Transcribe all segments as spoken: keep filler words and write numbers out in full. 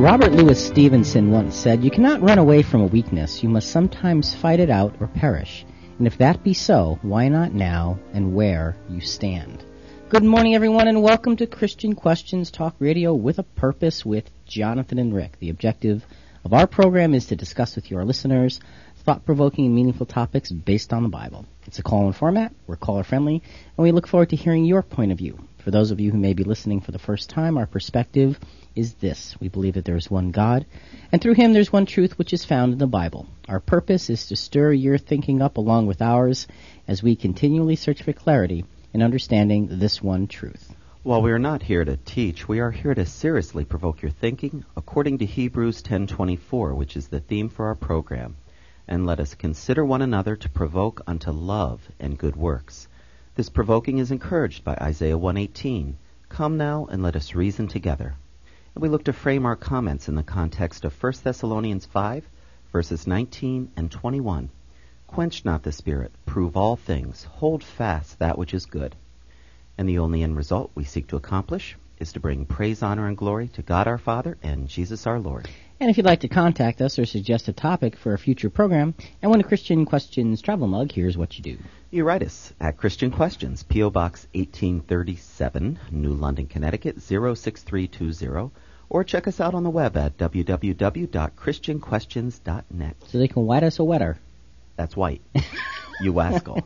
Robert Louis Stevenson once said, "You cannot run away from a weakness. You must sometimes fight it out or perish. And if that be so, why not now and where you stand?" Good morning, everyone, and welcome to Christian Questions Talk Radio with a Purpose with Jonathan and Rick. The objective of our program is to discuss with your listeners thought-provoking and meaningful topics based on the Bible. It's a call-in format. We're caller-friendly, and we look forward to hearing your point of view. For those of you who may be listening for the first time, our perspective is this. We believe that there is one God, and through him there's one truth which is found in the Bible. Our purpose is to stir your thinking up along with ours as we continually search for clarity in understanding this one truth. While we are not here to teach, we are here to seriously provoke your thinking according to Hebrews ten twenty-four, which is the theme for our program. And let us consider one another to provoke unto love and good works. This provoking is encouraged by Isaiah one eighteen. Come now and let us reason together. And we look to frame our comments in the context of First Thessalonians five, verses nineteen and twenty-one. Quench not the spirit, prove all things, hold fast that which is good. And the only end result we seek to accomplish is to bring praise, honor, and glory to God our Father and Jesus our Lord. And if you'd like to contact us or suggest a topic for a future program and win a Christian Questions travel mug, here's what you do. You write us at Christian Questions, P O. Box eighteen thirty-seven, New London, Connecticut, zero six three two zero, or check us out on the web at w w w dot christian questions dot net. So they can white us a wetter. That's white. You wascal.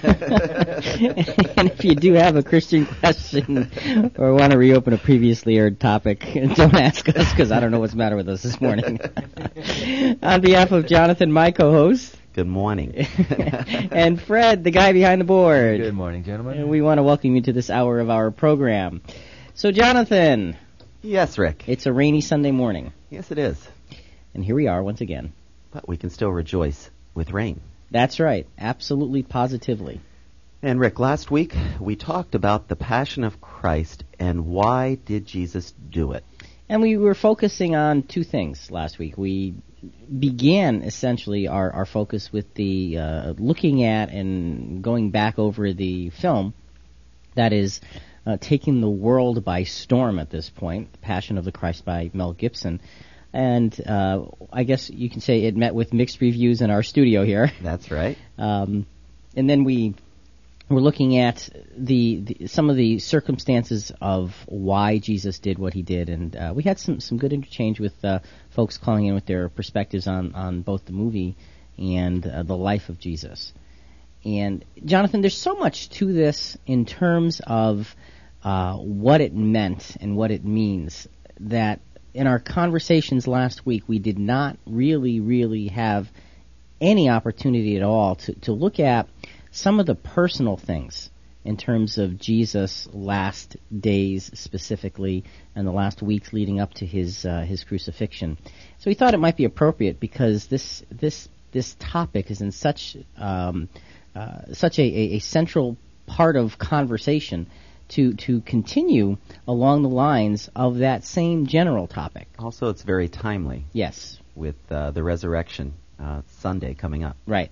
And if you do have a Christian question or want to reopen a previously aired topic, don't ask us because I don't know what's the matter with us this morning. On behalf of Jonathan, my co-host. Good morning. And Fred, the guy behind the board. Good morning, gentlemen. And we want to welcome you to this hour of our program. So, Jonathan. Yes, Rick. It's a rainy Sunday morning. Yes, it is. And here we are once again. But we can still rejoice with rain. That's right. Absolutely, positively. And Rick, last week we talked about the Passion of Christ and why did Jesus do it? And we were focusing on two things last week. We began essentially our, our focus with the uh, looking at and going back over the film that is uh, taking the world by storm at this point, The Passion of the Christ by Mel Gibson. And uh, I guess you can say it met with mixed reviews in our studio here. That's right. Um, and then we were looking at the, the some of the circumstances of why Jesus did what he did. And uh, we had some, some good interchange with uh, folks calling in with their perspectives on, on both the movie and uh, the life of Jesus. And, Jonathan, there's so much to this in terms of uh, what it meant and what it means that in our conversations last week, we did not really, really have any opportunity at all to, to look at some of the personal things in terms of Jesus' last days specifically and the last weeks leading up to his uh, his crucifixion. So we thought it might be appropriate because this this this topic is in such um, uh, such a, a, a central part of conversation to to continue along the lines of that same general topic. Also, it's very timely. Yes. With uh, the resurrection uh, Sunday coming up. Right.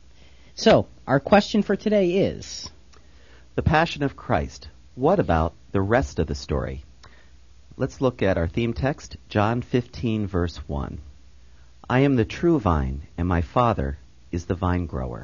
So, our question for today is... The Passion of Christ. What about the rest of the story? Let's look at our theme text, John fifteen, verse one. I am the true vine, and my Father is the vine grower.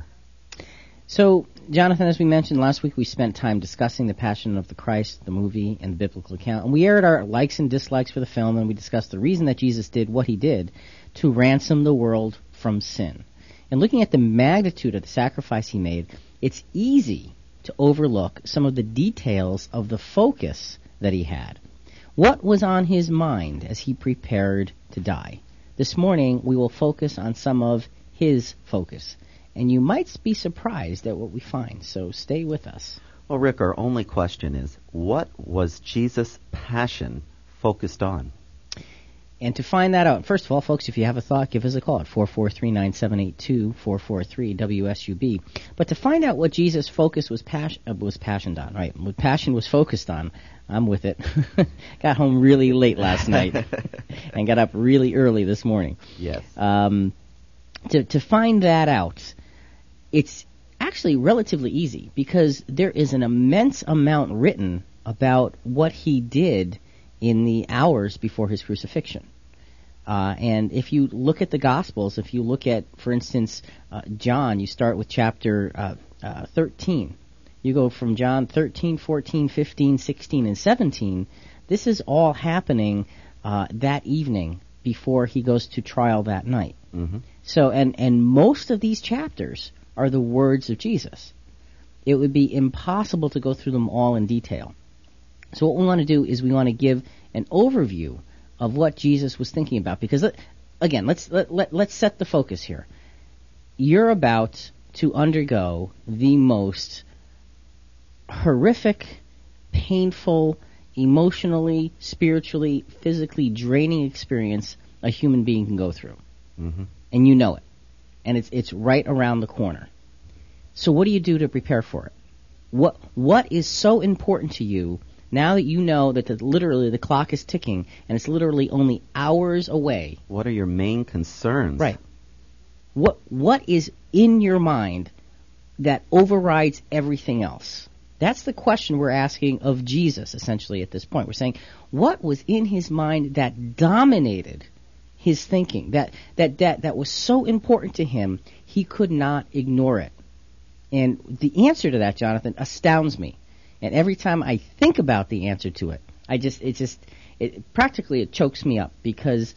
So, Jonathan, as we mentioned last week, we spent time discussing the Passion of the Christ, the movie, and the biblical account. And we aired our likes and dislikes for the film, and we discussed the reason that Jesus did what he did to ransom the world from sin. And looking at the magnitude of the sacrifice he made, it's easy to overlook some of the details of the focus that he had. What was on his mind as he prepared to die? This morning, we will focus on some of his focus. And you might be surprised at what we find, so stay with us. Well, Rick, our only question is, what was Jesus' passion focused on? And to find that out, first of all, folks, if you have a thought, give us a call at four four three, nine seven eight two, four four three, W S U B. But to find out what Jesus' focus was, pas- uh, was passioned on, right, what passion was focused on, I'm with it. Got home really late last night and got up really early this morning. Yes. Um, to, to find that out, it's actually relatively easy because there is an immense amount written about what he did in the hours before his crucifixion. Uh, and if you look at the Gospels, if you look at, for instance, uh, John, you start with chapter uh, uh, thirteen. You go from John thirteen, fourteen, fifteen, sixteen, and seventeen. This is all happening uh, that evening before he goes to trial that night. Mm-hmm. So, and, and most of these chapters are the words of Jesus. It would be impossible to go through them all in detail. So what we want to do is we want to give an overview of what Jesus was thinking about. Because, again, let's let, let, let's set the focus here. You're about to undergo the most horrific, painful, emotionally, spiritually, physically draining experience a human being can go through. Mm-hmm. And you know it. And it's it's right around the corner. So what do you do to prepare for it? What What is so important to you now that you know that the, literally the clock is ticking and it's literally only hours away? What are your main concerns? Right. What What is in your mind that overrides everything else? That's the question we're asking of Jesus, essentially, at this point. We're saying, what was in his mind that dominated his thinking, that, that, that, that was so important to him, he could not ignore it? And the answer to that, Jonathan, astounds me. And every time I think about the answer to it, I just, it just, it, practically it chokes me up, because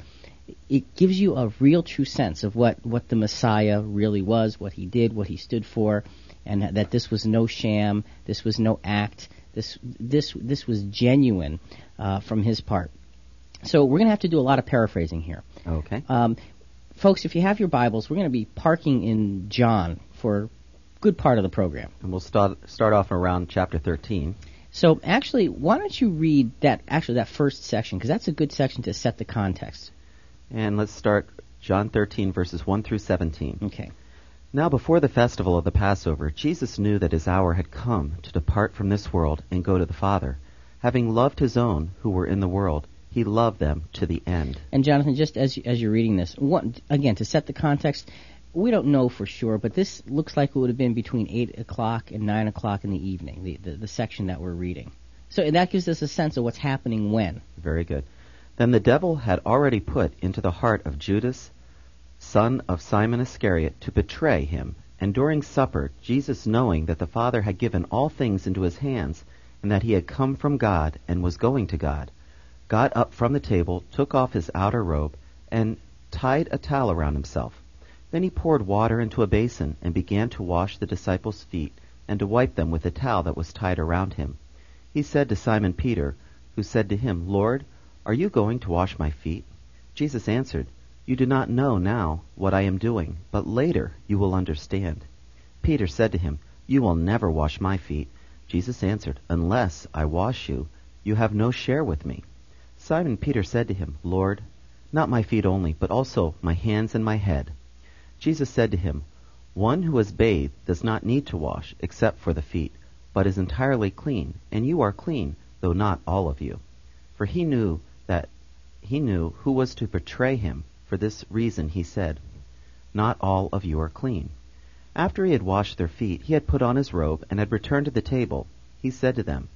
it gives you a real true sense of what, what the Messiah really was, what he did, what he stood for, and that this was no sham, this was no act, this this this was genuine uh, from his part. So we're going to have to do a lot of paraphrasing here. Okay. Um, folks, if you have your Bibles, we're going to be parking in John for a good part of the program. And we'll start start off around chapter thirteen. So actually, why don't you read that actually that first section, because that's a good section to set the context. And let's start John thirteen, verses one through seventeen. Okay. Now before the festival of the Passover, Jesus knew that his hour had come to depart from this world and go to the Father. Having loved his own who were in the world, he loved them to the end. And Jonathan, just as you, as you're reading this, one, again, to set the context, we don't know for sure, but this looks like it would have been between eight o'clock and nine o'clock in the evening, the, the, the section that we're reading. So that gives us a sense of what's happening when. Very good. Then the devil had already put into the heart of Judas, son of Simon Iscariot, to betray him. And during supper, Jesus, knowing that the Father had given all things into his hands, and that he had come from God and was going to God, got up from the table, took off his outer robe, and tied a towel around himself. Then he poured water into a basin, and began to wash the disciples' feet, and to wipe them with the towel that was tied around him. He said to Simon Peter, who said to him, Lord, are you going to wash my feet? Jesus answered, You do not know now what I am doing, but later you will understand. Peter said to him, You will never wash my feet. Jesus answered, Unless I wash you, you have no share with me. Simon Peter said to him, Lord, not my feet only, but also my hands and my head. Jesus said to him, One who is bathed does not need to wash except for the feet, but is entirely clean, and you are clean, though not all of you. For he knew that he knew who was to betray him. For this reason he said, Not all of you are clean. After he had washed their feet, he had put on his robe and had returned to the table. He said to them,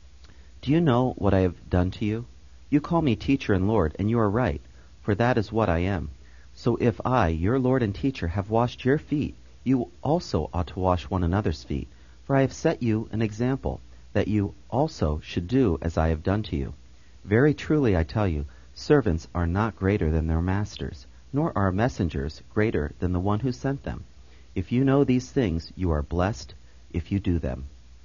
Do you know what I have done to you? You call me teacher and Lord, and you are right, for that is what I am. So if I, your Lord and teacher, have washed your feet, you also ought to wash one another's feet. For I have set you an example, that you also should do as I have done to you. Very truly I tell you, servants are not greater than their masters, nor are messengers greater than the one who sent them. If you know these things, you are blessed if you do them.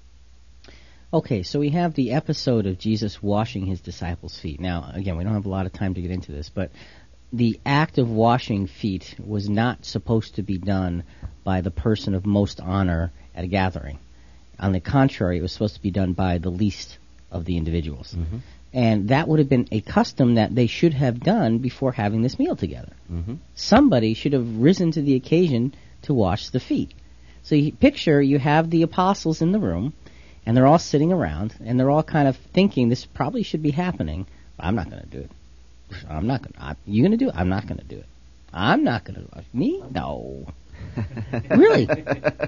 Okay, so we have the episode of Jesus washing his disciples' feet. Now, again, we don't have a lot of time to get into this, but the act of washing feet was not supposed to be done by the person of most honor at a gathering. On the contrary, it was supposed to be done by the least of the individuals. Mm-hmm. And that would have been a custom that they should have done before having this meal together. Mm-hmm. Somebody should have risen to the occasion to wash the feet. So you picture you have the apostles in the room, and they're all sitting around, and they're all kind of thinking this probably should be happening, but I'm not going to do it. I'm not going to. You going to do it? I'm not going to do it. I'm not going to. Me? No. Really?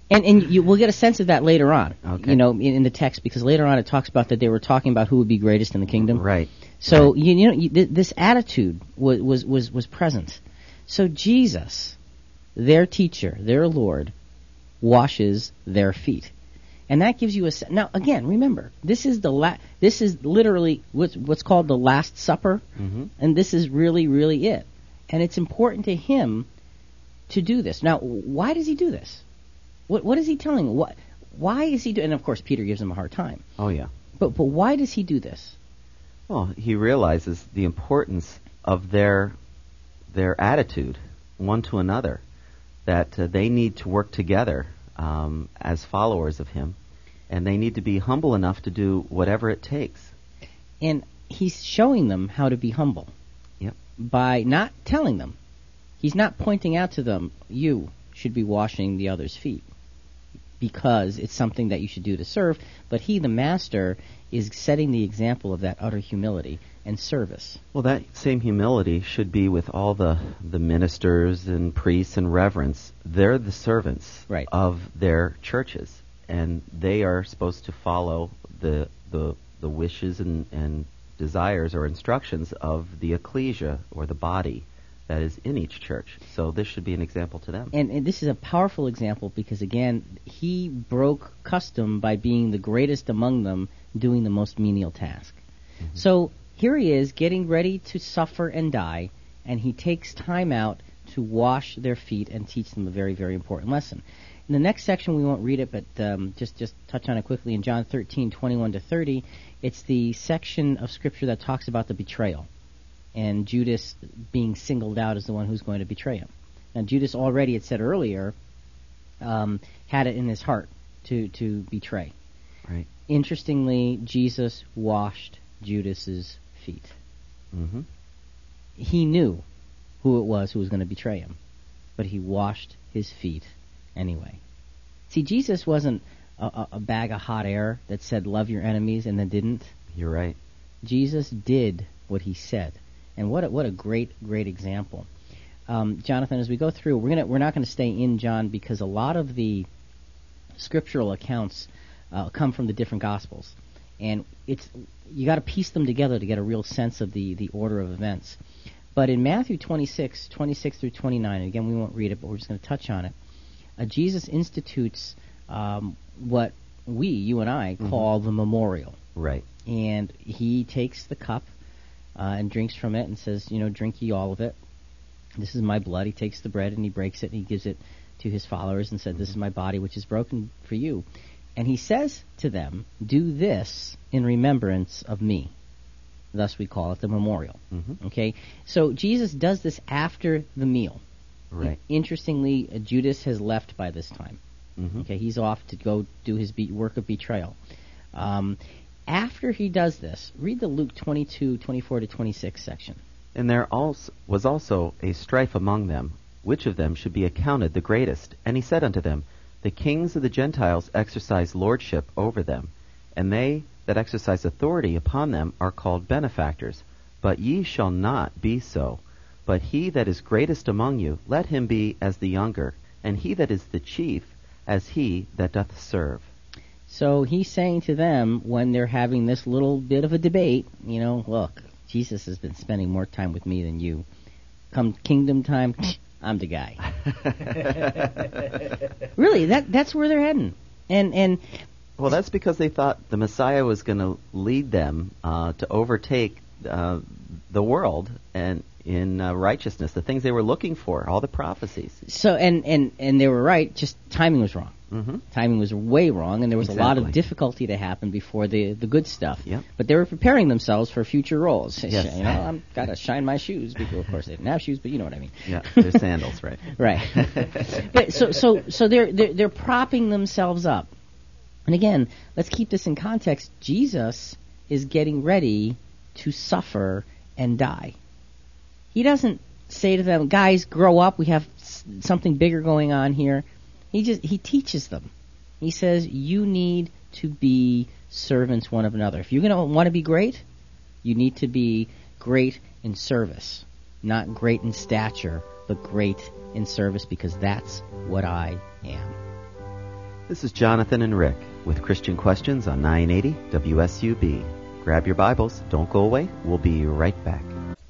And and you will get a sense of that later on, Okay. you know, in, in the text, because later on it talks about that they were talking about who would be greatest in the kingdom. Right. So you, you know you, th- this attitude was, was was was present. So Jesus, their teacher, their Lord, washes their feet, and that gives you a se- now again. Remember, this is the la- this is literally what's what's called the Last Supper, Mm-hmm. and this is really really it. And it's important to him to do this. Now, why does he do this? What what is he telling? What why is he doing? And of course, Peter gives him a hard time. Oh, yeah. But but why does he do this? Well, he realizes the importance of their their attitude one to another, that uh, they need to work together um, as followers of him, and they need to be humble enough to do whatever it takes. And he's showing them how to be humble. Yep. By not telling them. He's not pointing out to them, you should be washing the other's feet, because it's something that you should do to serve. But he, the master, is setting the example of that utter humility and service. Well, that same humility should be with all the, the ministers and priests and reverends. They're the servants Right. of their churches, and they are supposed to follow the the, the wishes and, and desires or instructions of the ecclesia, or the body that is in each church. So this should be an example to them. And, and this is a powerful example because, again, he broke custom by being the greatest among them, doing the most menial task. Mm-hmm. So here he is getting ready to suffer and die, and he takes time out to wash their feet and teach them a very, very important lesson. In the next section, we won't read it, but um, just, just touch on it quickly. In John thirteen, twenty-one to thirty, it's the section of Scripture that talks about the betrayal, and Judas being singled out as the one who's going to betray him. Now, Judas already had said earlier, um, had it in his heart to, to betray. Right. Interestingly, Jesus washed Judas's feet. Mm-hmm. He knew who it was who was going to betray him, but he washed his feet anyway. See, Jesus wasn't a, a, a bag of hot air that said, love your enemies, and then didn't. You're right. Jesus did what he said. And what a, what a great, great example. Um, Jonathan, as we go through, we're gonna we're not going to stay in John because a lot of the scriptural accounts uh, come from the different Gospels, and it's you got to piece them together to get a real sense of the, the order of events. But in Matthew twenty-six, twenty-six through twenty-nine, and again we won't read it, but we're just going to touch on it. Uh, Jesus institutes um, what we, you and I, Mm-hmm. call the memorial, Right. and he takes the cup uh, and drinks from it and says, you know, drink ye all of it. This is my blood. He takes the bread and he breaks it and he gives it to his followers and said, this is my body which is broken for you. And he says to them, do this in remembrance of me. Thus we call it the memorial. Mm-hmm. Okay? So Jesus does this after the meal. Right. Interestingly, uh, Judas has left by this time. Mm-hmm. Okay, he's off to go do his be- work of betrayal. Um, after he does this, read the Luke twenty-two, twenty-four to twenty-six section. And there also was also a strife among them, which of them should be accounted the greatest. And he said unto them, the kings of the Gentiles exercise lordship over them, and they that exercise authority upon them are called benefactors. But ye shall not be so. But he that is greatest among you, let him be as the younger, and he that is the chief, as he that doth serve. So he's saying to them, when they're having this little bit of a debate, you know, look, Jesus has been spending more time with me than you. Come kingdom time, I'm the guy. Really, that that's where they're heading. And and Well, that's because they thought the Messiah was going to lead them uh, to overtake uh, the world and in uh, righteousness, the things they were looking for, all the prophecies. so and, and, and they were right, just timing was wrong. Mm-hmm. Timing was way wrong, and there was a lot of Exactly. difficulty to happen before the the good stuff. Yep. But they were preparing themselves for future roles. Yes. You know, I'm got to shine my shoes. Because, of course, they didn't have shoes, but you know what I mean. Yeah, their sandals, right? Right. But so so so they're, they're they're propping themselves up. And again, let's keep this in context. Jesus is getting ready to suffer and die. He doesn't say to them, guys, grow up. We have s- something bigger going on here. He just he teaches them. He says, you need to be servants one of another. If you're going to want to be great, you need to be great in service. Not great in stature, but great in service, because that's what I am. This is Jonathan and Rick with Christian Questions on nine eighty W S U B. Grab your Bibles. Don't go away. We'll be right back.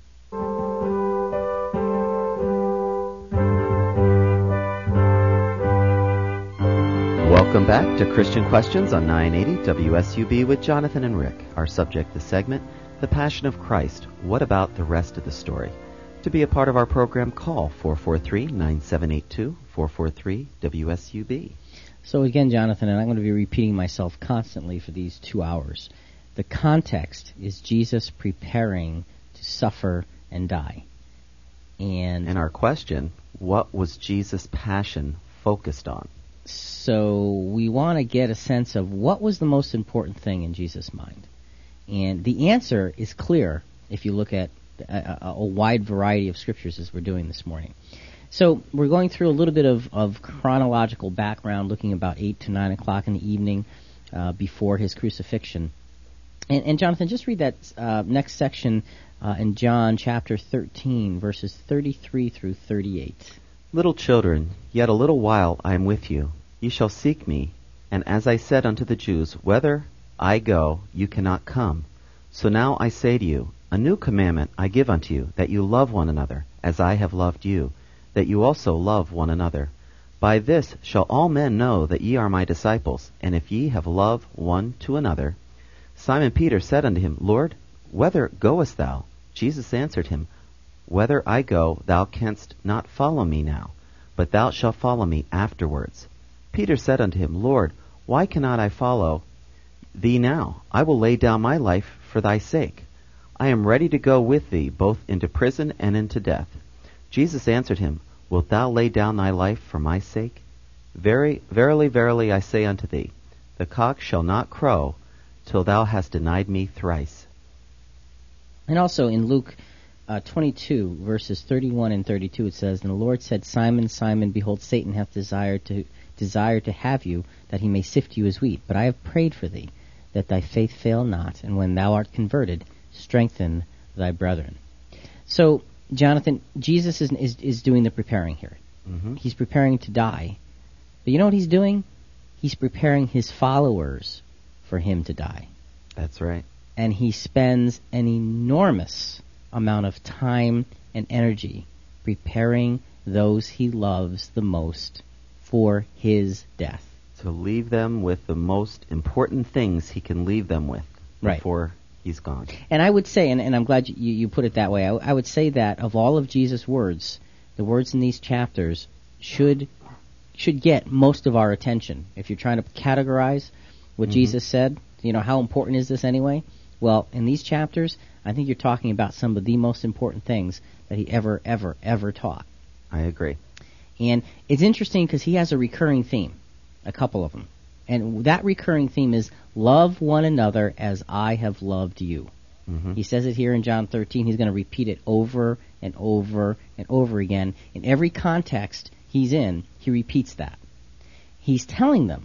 Welcome back to Christian Questions on nine eighty W S U B with Jonathan and Rick. Our subject this segment, The Passion of Christ. What about the rest of the story? To be a part of our program, call four four three, nine seven eight two, four four three W S U B. So again, Jonathan, and I'm going to be repeating myself constantly for these two hours. The context is Jesus preparing to suffer and die. And, and our question, what was Jesus' passion focused on? So we want to get a sense of what was the most important thing in Jesus' mind. And the answer is clear if you look at a, a, a wide variety of scriptures as we're doing this morning. So we're going through a little bit of, of chronological background, looking about eight to nine o'clock in the evening uh, before his crucifixion. And, and Jonathan, just read that uh, next section uh, in John chapter thirteen, verses thirty-three through thirty-eight. Little children, yet a little while I am with you. Ye shall seek me. And as I said unto the Jews, whither I go, you cannot come. So now I say to you, a new commandment I give unto you, that you love one another, as I have loved you, that you also love one another. By this shall all men know that ye are my disciples, and if ye have love one to another. Simon Peter said unto him, Lord, whither goest thou? Jesus answered him, Whither I go, thou canst not follow me now, but thou shalt follow me afterwards. Peter said unto him, Lord, why cannot I follow thee now? I will lay down my life for thy sake. I am ready to go with thee, both into prison and into death. Jesus answered him, Wilt thou lay down thy life for my sake? Very, verily, verily, I say unto thee, the cock shall not crow till thou hast denied me thrice. And also in Luke uh, twenty-two, verses thirty-one and thirty-two, it says, And the Lord said, Simon, Simon, behold, Satan hath desired to desire to have you, that he may sift you as wheat. But I have prayed for thee, that thy faith fail not, and when thou art converted, strengthen thy brethren. So, Jonathan, Jesus is is, is doing the preparing here. Mm-hmm. He's preparing to die. But you know what he's doing? He's preparing his followers for him to die. That's right. And he spends an enormous amount of time and energy preparing those he loves the most for his death. To leave them with the most important things he can leave them with before right. he's gone. And I would say, and, and I'm glad you, you put it that way, I, I would say that of all of Jesus' words, the words in these chapters should should get most of our attention. If you're trying to categorize what mm-hmm. Jesus said, you know, how important is this anyway? Well, in these chapters, I think you're talking about some of the most important things that he ever, ever, ever taught. I agree. And it's interesting because he has a recurring theme, a couple of them. And that recurring theme is, love one another as I have loved you. Mm-hmm. He says it here in John thirteen. He's going to repeat it over and over and over again. In every context he's in, he repeats that. He's telling them,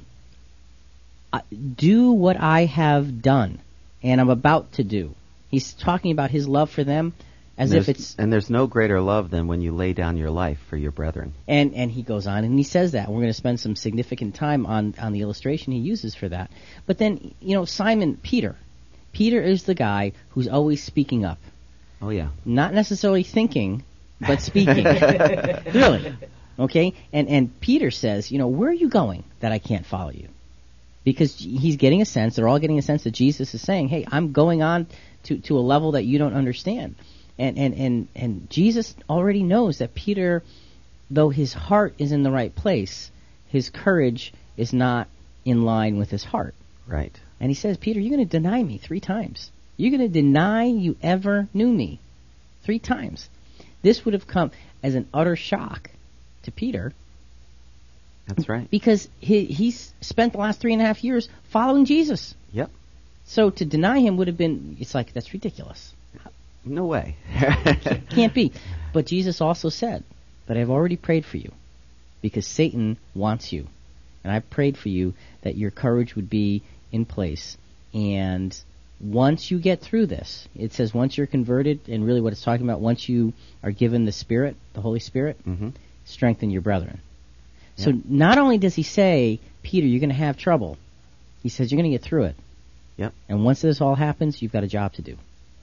do what I have done and I'm about to do. He's talking about his love for them as if it's... And there's no greater love than when you lay down your life for your brethren. And and he goes on and he says that. We're going to spend some significant time on, on the illustration he uses for that. But then, you know, Simon Peter. Peter is the guy who's always speaking up. Oh, yeah. Not necessarily thinking, but speaking. Really. Okay? And, and Peter says, you know, where are you going that I can't follow you? Because he's getting a sense, they're all getting a sense that Jesus is saying, hey, I'm going on to, to a level that you don't understand. And, and, and, and Jesus already knows that Peter, though his heart is in the right place, his courage is not in line with his heart. Right. And he says, Peter, you're going to deny me three times. You're going to deny you ever knew me three times. This would have come as an utter shock to Peter. That's right. Because he he's spent the last three and a half years following Jesus. Yep. So to deny him would have been, it's like, that's ridiculous. No way. Can't be. But Jesus also said, but I've already prayed for you because Satan wants you. And I've prayed for you that your courage would be in place. And once you get through this, it says once you're converted, and really what it's talking about, once you are given the Spirit, the Holy Spirit, mm-hmm. strengthen your brethren. So Yep. not only does he say, Peter, you're going to have trouble, he says you're going to get through it. Yep. And once this all happens, you've got a job to do.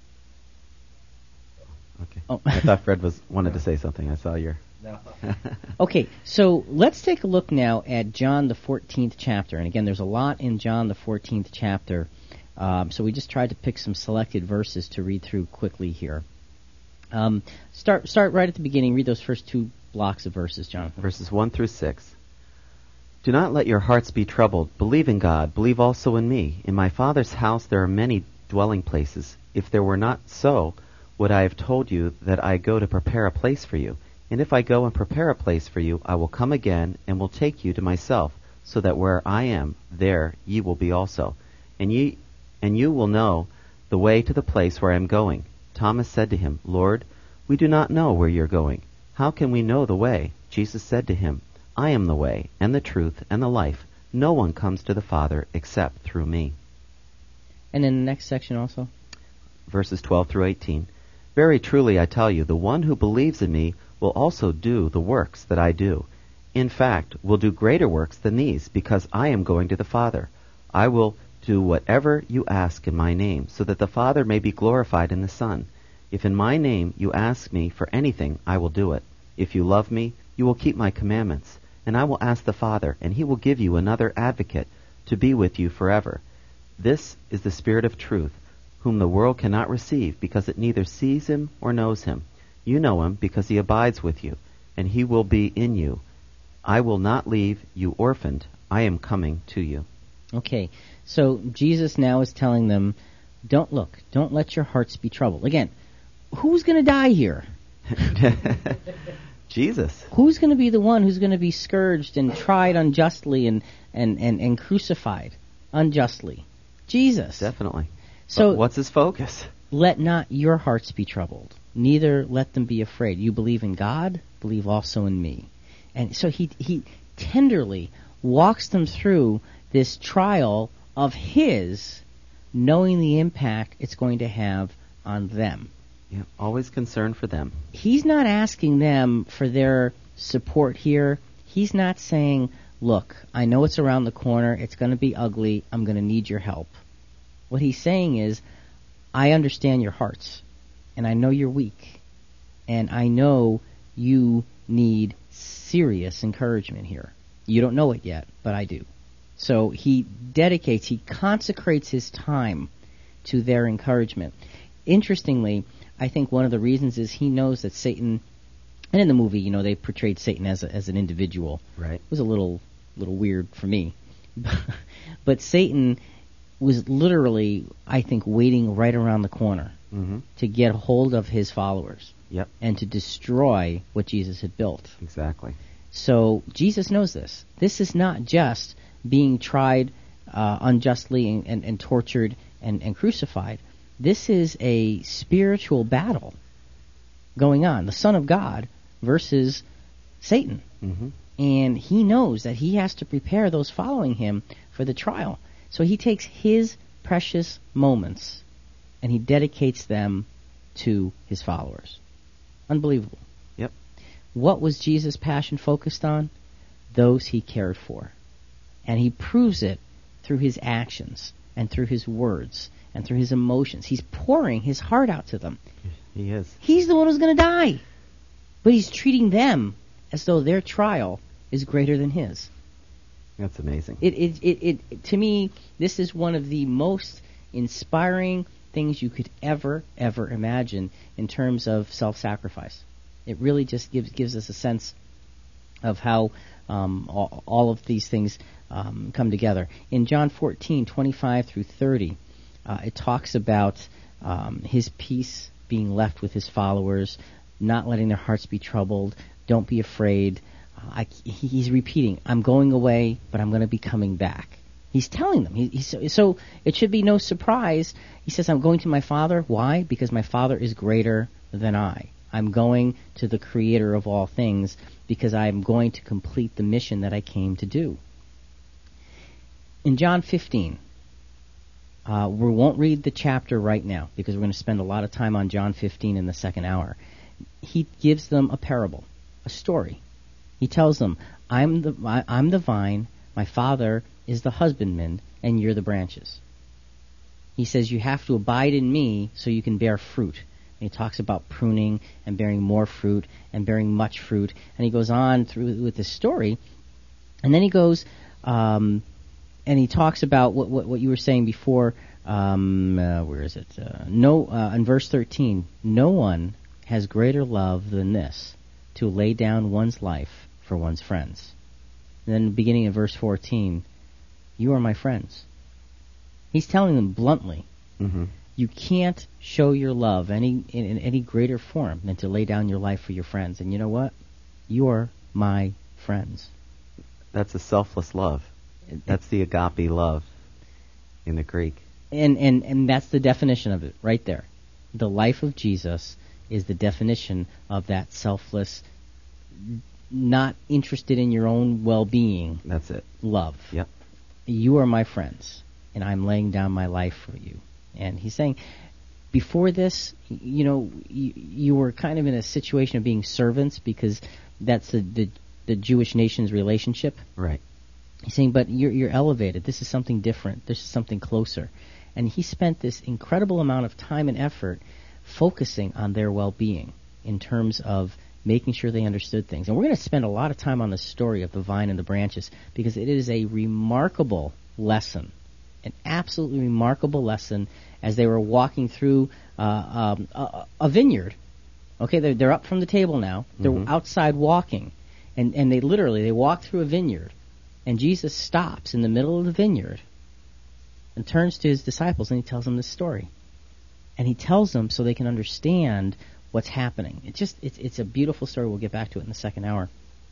Okay. Oh. I thought Fred was wanted to say something. I saw your... No. Okay, so let's take a look now at John the fourteenth chapter. And again, there's a lot in John the fourteenth chapter. Um, so we just tried to pick some selected verses to read through quickly here. Um, start start right at the beginning. Read those first two blocks of verses, Jonathan. Verses one through six. Do not let your hearts be troubled. Believe in God. Believe also in me. In my Father's house there are many dwelling places. If there were not so, would I have told you that I go to prepare a place for you? And if I go and prepare a place for you, I will come again and will take you to myself, so that where I am, there ye will be also. And ye and you will know the way to the place where I am going. Thomas said to him, Lord, we do not know where you are going. How can we know the way? Jesus said to him, I am the way, and the truth, and the life. No one comes to the Father except through me. And in the next section also. Verses twelve through eighteen. Very truly I tell you, the one who believes in me will also do the works that I do. In fact, will do greater works than these, because I am going to the Father. I will do whatever you ask in my name, so that the Father may be glorified in the Son. If in my name you ask me for anything, I will do it. If you love me, you will keep my commandments. And I will ask the Father, and he will give you another advocate to be with you forever. This is the Spirit of truth, whom the world cannot receive, because it neither sees him or knows him. You know him because he abides with you, and he will be in you. I will not leave you orphaned. I am coming to you. Okay, so Jesus now is telling them, don't look, don't let your hearts be troubled. Again, who's going to die here? Jesus. Who's going to be the one who's going to be scourged and tried unjustly and, and, and, and crucified unjustly? Jesus. Definitely. So but what's his focus? Let not your hearts be troubled, neither let them be afraid. You believe in God, believe also in me. And so he he tenderly walks them through this trial of his, knowing the impact it's going to have on them. Yeah, always concerned for them. He's not asking them for their support here. He's not saying, look, I know it's around the corner, it's going to be ugly, I'm going to need your help. What he's saying is, I understand your hearts, and I know you're weak, and I know you need serious encouragement here. You don't know it yet, but I do. So he dedicates, he consecrates his time to their encouragement. Interestingly, I think one of the reasons is he knows that Satan, and in the movie, you know, they portrayed Satan as a, as an individual. Right. It was a little little weird for me. But Satan was literally, I think, waiting right around the corner mm-hmm. to get hold of his followers. Yep. And to destroy what Jesus had built. Exactly. So Jesus knows this. This is not just being tried uh, unjustly and, and, and tortured and, and crucified. This is a spiritual battle going on. The Son of God versus Satan. Mm-hmm. And he knows that he has to prepare those following him for the trial. So he takes his precious moments and he dedicates them to his followers. Unbelievable. Yep. What was Jesus' passion focused on? Those he cared for. And he proves it through his actions and through his words and through his emotions. He's pouring his heart out to them. He is. He's the one who's going to die. But he's treating them as though their trial is greater than his. That's amazing. It, it, it, it, to me, this is one of the most inspiring things you could ever, ever imagine in terms of self-sacrifice. It really just gives gives us a sense of how um, all, all of these things um, come together. In John fourteen, twenty-five through thirty, uh, it talks about um, his peace being left with his followers, not letting their hearts be troubled, don't be afraid. I, he's repeating, I'm going away, but I'm going to be coming back. He's telling them. He, he's, so it should be no surprise. He says, I'm going to my Father. Why? Because my Father is greater than I. I'm going to the Creator of all things because I'm going to complete the mission that I came to do. In John fifteen, uh, we won't read the chapter right now because we're going to spend a lot of time on John fifteen in the second hour. He gives them a parable, a story. He tells them, I'm the, I, I'm the vine, my Father is the husbandman, and you're the branches. He says you have to abide in me so you can bear fruit. And he talks about pruning and bearing more fruit and bearing much fruit. And he goes on through with this story. And then he goes um, and he talks about what, what, what you were saying before. Um, uh, where is it? Uh, no, uh, in verse thirteen, no one has greater love than this, to lay down one's life for one's friends. And then beginning in verse fourteen, you are my friends. He's telling them bluntly, mm-hmm. you can't show your love any in, in any greater form than to lay down your life for your friends. And you know what? You're my friends. That's a selfless love. That's the agape love in the Greek. And, and, and that's the definition of it right there. The life of Jesus is the definition of that selfless, not interested in your own well-being. That's it. Love. Yep. You are my friends, and I'm laying down my life for you. And he's saying, before this, you know, you, you were kind of in a situation of being servants because that's the, the, the Jewish nation's relationship. Right. He's saying, but you're, you're elevated. This is something different. This is something closer. And he spent this incredible amount of time and effort focusing on their well-being in terms of making sure they understood things. And we're going to spend a lot of time on the story of the vine and the branches because it is a remarkable lesson, an absolutely remarkable lesson as they were walking through uh, um, a, a vineyard. Okay, they're, they're up from the table now. They're mm-hmm. outside walking. And, and they literally, they walk through a vineyard. And Jesus stops in the middle of the vineyard and turns to his disciples and he tells them this story. And he tells them so they can understand what's happening. It's just, it's, it's a beautiful story. We'll get back to it in the second hour.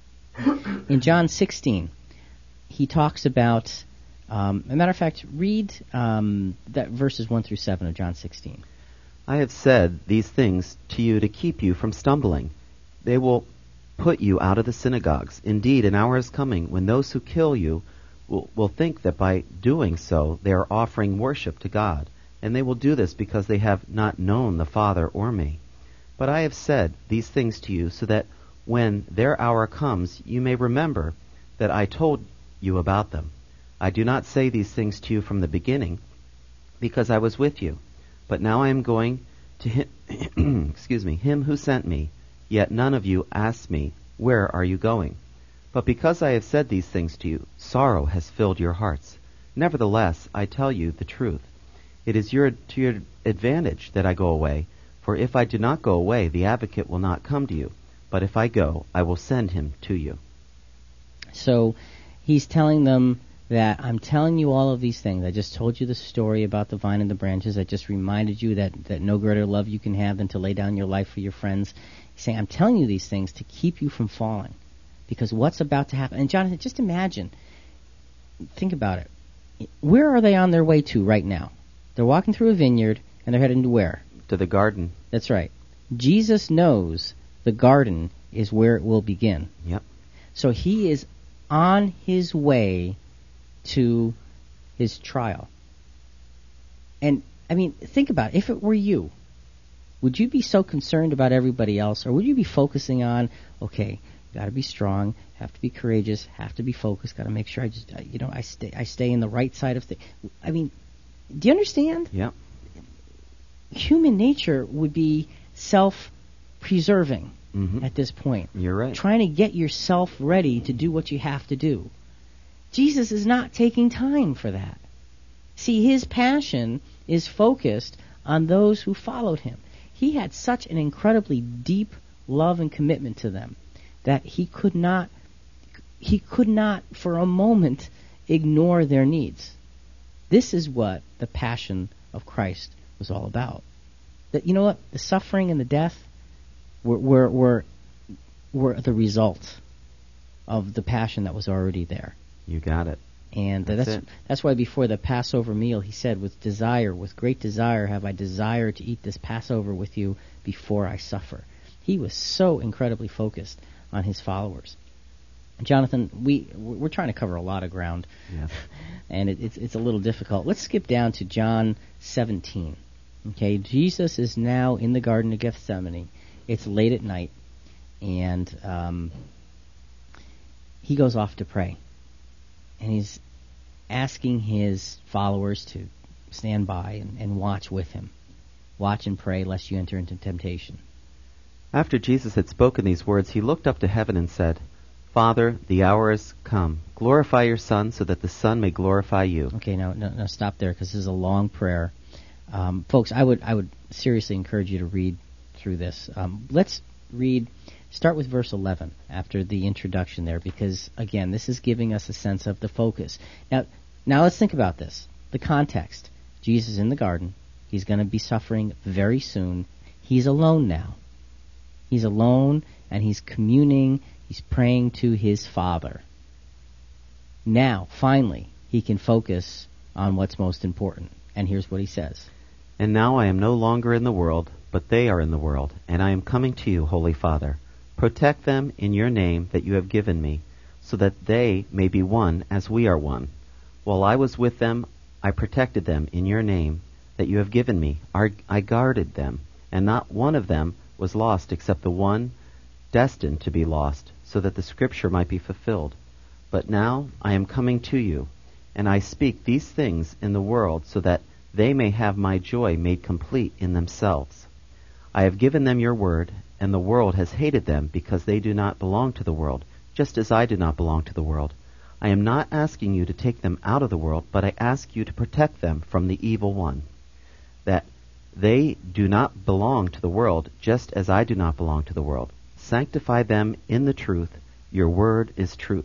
In John sixteen, he talks about, um, as a matter of fact, read um, that verses one through seven of John sixteen. I have said these things to you to keep you from stumbling. They will put you out of the synagogues. Indeed, an hour is coming when those who kill you will, will think that by doing so they are offering worship to God. And they will do this because they have not known the Father or me. But I have said these things to you so that when their hour comes, you may remember that I told you about them. I do not say these things to you from the beginning because I was with you. But now I am going to him, excuse me, him who sent me. Yet none of you asks me, where are you going? But because I have said these things to you, sorrow has filled your hearts. Nevertheless, I tell you the truth. It is your, to your advantage that I go away, for if I do not go away, the advocate will not come to you. But if I go, I will send him to you. So he's telling them that I'm telling you all of these things. I just told you the story about the vine and the branches. I just reminded you that, that no greater love you can have than to lay down your life for your friends. He's saying, I'm telling you these things to keep you from falling. Because what's about to happen... And Jonathan, just imagine. Think about it. Where are they on their way to right now? They're walking through a vineyard, and they're heading to where? To the garden. That's right. Jesus knows the garden is where it will begin. Yep. So he is on his way to his trial. And, I mean, think about it. If it were you, would you be so concerned about everybody else, or would you be focusing on, okay, got to be strong, have to be courageous, have to be focused, got to make sure I just, you know, I stay, I stay in the right side of things. I mean, do you understand? Yeah. Human nature would be self-preserving mm-hmm. at this point. You're right. Trying to get yourself ready to do what you have to do. Jesus is not taking time for that. See, his passion is focused on those who followed him. He had such an incredibly deep love and commitment to them that he could not, he could not for a moment ignore their needs. This is what the passion of Christ was all about. That, you know what? The suffering and the death were were were, were the result of the passion that was already there. You got it. And uh, that's that's it. that's why before the Passover meal he said, with desire, with great desire have I desired to eat this Passover with you before I suffer. He was so incredibly focused on his followers. Jonathan, we we're trying to cover a lot of ground, yeah. and it, it's it's a little difficult. Let's skip down to John seventeen. Okay, Jesus is now in the Garden of Gethsemane. It's late at night, and um, he goes off to pray. And he's asking his followers to stand by and, and watch with him. Watch and pray lest you enter into temptation. After Jesus had spoken these words, he looked up to heaven and said, Father, the hour has come. Glorify your Son so that the Son may glorify you. Okay, now, now, now stop there because this is a long prayer. Um, folks, I would I would seriously encourage you to read through this. Um, let's read, start with verse eleven after the introduction there, because, again, this is giving us a sense of the focus. Now, now let's think about this. The context. Jesus in the garden. He's going to be suffering very soon. He's alone now. He's alone, and he's communing. He's praying to his Father. Now, finally, he can focus on what's most important. And here's what he says. And now I am no longer in the world, but they are in the world, and I am coming to you, Holy Father. Protect them in your name that you have given me, so that they may be one as we are one. While I was with them, I protected them in your name that you have given me. I guarded them, and not one of them was lost except the one destined to be lost, so that the Scripture might be fulfilled. But now I am coming to you, and I speak these things in the world so that they may have my joy made complete in themselves. I have given them your word, and the world has hated them because they do not belong to the world, just as I do not belong to the world. I am not asking you to take them out of the world, but I ask you to protect them from the evil one, that they do not belong to the world, just as I do not belong to the world. Sanctify them in the truth. Your word is truth.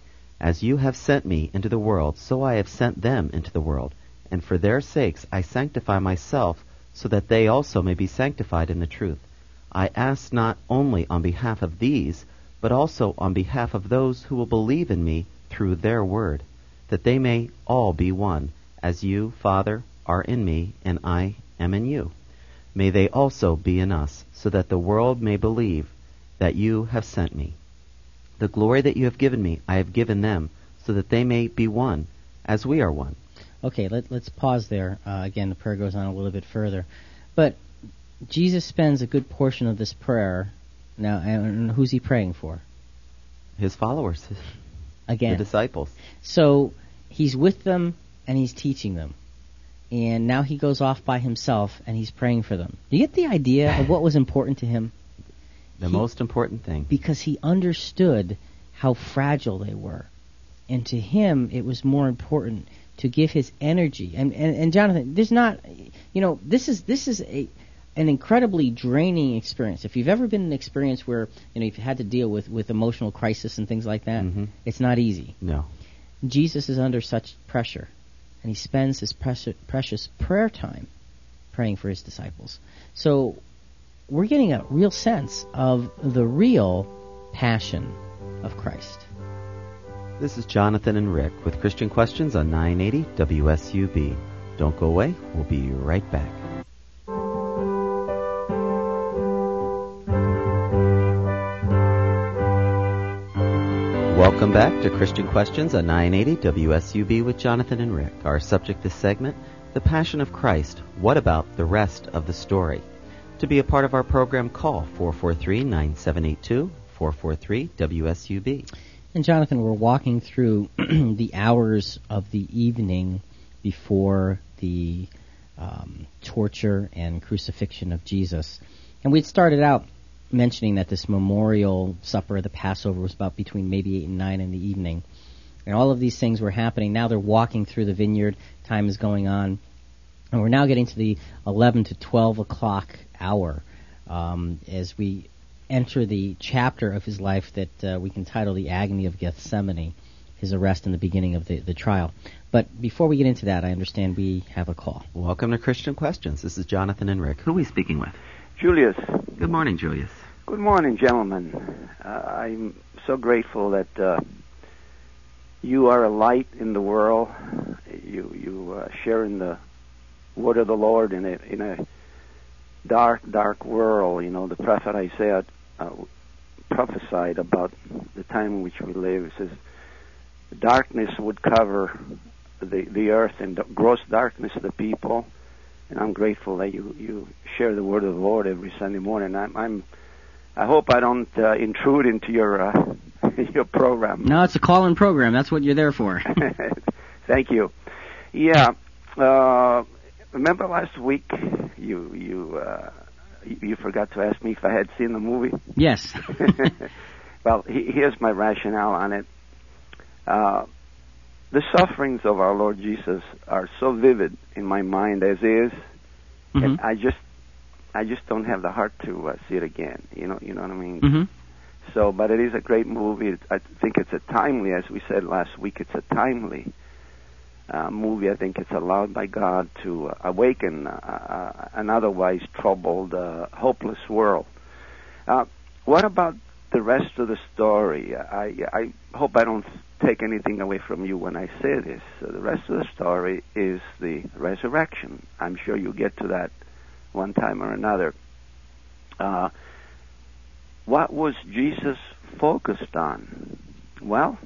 As you have sent me into the world, so I have sent them into the world. And for their sakes I sanctify myself, so that they also may be sanctified in the truth. I ask not only on behalf of these, but also on behalf of those who will believe in me through their word, that they may all be one, as you, Father, are in me, and I am in you. May they also be in us, so that the world may believe that you have sent me. The glory that you have given me, I have given them, so that they may be one, as we are one. Okay, let, let's pause there. Uh, again, the prayer goes on a little bit further. But Jesus spends a good portion of this prayer. Now, and who's he praying for? His followers. Again. The disciples. So he's with them and he's teaching them. And now he goes off by himself and he's praying for them. Do you get the idea of what was important to him? The he, most important thing. Because he understood how fragile they were. And to him, it was more important to give his energy. And, and, and Jonathan, there's not, you know, this is this is a an incredibly draining experience. If you've ever been in an experience where, you know, you've had to deal with, with emotional crisis and things like that, mm-hmm. It's not easy. No. Jesus is under such pressure, and he spends his precious, precious prayer time praying for his disciples. So we're getting a real sense of the real passion of Christ. This is Jonathan and Rick with Christian Questions on nine eighty W S U B. Don't go away. We'll be right back. Welcome back to Christian Questions on nine eighty W S U B with Jonathan and Rick. Our subject this segment, The Passion of Christ. What about the rest of the story? To be a part of our program, call four four three, nine seven eight two, four four three W S U B. And Jonathan, we're walking through the hours of the evening before the um, torture and crucifixion of Jesus. And we'd started out mentioning that this memorial supper, the Passover, was about between maybe eight and nine in the evening. And all of these things were happening. Now they're walking through the vineyard. Time is going on. And we're now getting to the eleven to twelve o'clock hour um, as we enter the chapter of his life that uh, we can title The Agony of Gethsemane, his arrest and the beginning of the, the trial. But before we get into that, I understand we have a call. Welcome to Christian Questions. This is Jonathan and Rick. Who are we speaking with? Julius. Good morning, Julius. Good morning, gentlemen. Uh, I'm so grateful that uh, you are a light in the world. You you uh, share in the word of the Lord in a in a dark, dark world. You know, the prophet Isaiah uh, prophesied about the time in which we live. It says, darkness would cover the, the earth and gross darkness the people. And I'm grateful that you, you share the word of the Lord every Sunday morning. I'm, I'm I hope I don't uh, intrude into your uh, your program. No, it's a call-in program. That's what you're there for. Thank you. Yeah. Uh, remember last week you you uh, you you forgot to ask me if I had seen the movie? Yes. Well, he, here's my rationale on it. Uh, the sufferings of our Lord Jesus are so vivid in my mind as is, mm-hmm. and I just I just don't have the heart to uh, see it again. You know, you know what I mean? Mm-hmm. So, but it is a great movie. It, I think it's a timely, as we said last week, it's a timely uh, movie. I think it's allowed by God to uh, awaken uh, an otherwise troubled, uh, hopeless world. Uh, what about the rest of the story? I, I hope I don't take anything away from you when I say this. So the rest of the story is the resurrection. I'm sure you'll get to that one time or another. Uh, what was Jesus focused on? Well,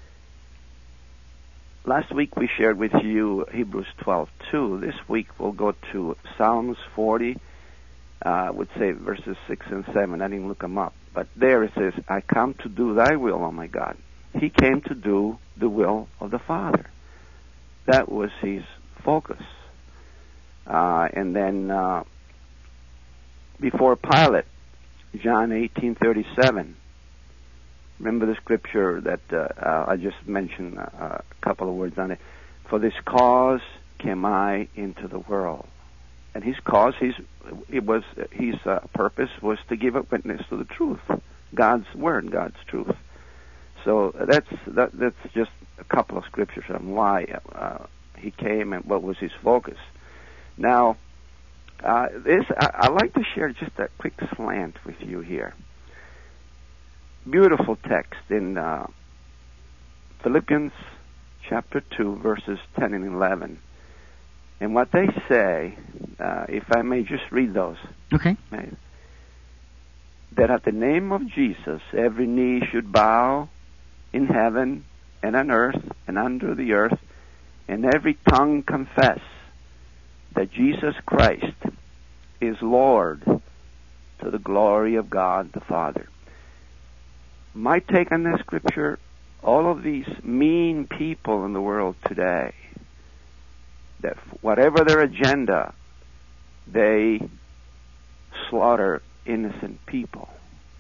last week we shared with you Hebrews twelve two. This week we'll go to Psalms forty. Uh, I would say verses six and seven. I didn't look them up. But there it says, I come to do thy will, oh my God. He came to do the will of the Father. That was his focus. Uh, and then uh, before Pilate, John eighteen thirty-seven. Remember the scripture that uh, uh, I just mentioned uh, a couple of words on it. For this cause came I into the world. And his cause, his it was his uh, purpose was to give a witness to the truth, God's word, God's truth. So that's that, that's just a couple of scriptures on why uh, he came and what was his focus. Now, uh, this I, I like to share just a quick slant with you here. Beautiful text in uh, Philippians chapter two, verses ten and eleven. And what they say, uh, if I may just read those. Okay. Right, that at the name of Jesus, every knee should bow in heaven and on earth and under the earth, and every tongue confess that Jesus Christ is Lord to the glory of God the Father. My take on that scripture, all of these mean people in the world today, that whatever their agenda, they slaughter innocent people.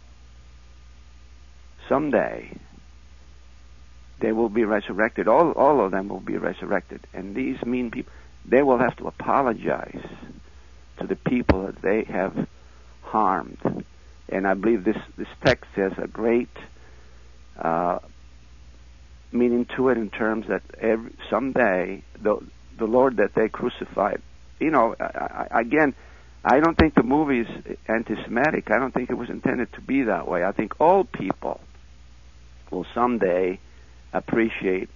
Someday, they will be resurrected. All, all of them will be resurrected. And these mean people, they will have to apologize to the people that they have harmed. And I believe this, this text has a great uh, meaning to it in terms that every, someday, the, the Lord that they crucified, you know, I, I, again, I don't think the movie is anti-Semitic. I don't think it was intended to be that way. I think all people will someday appreciate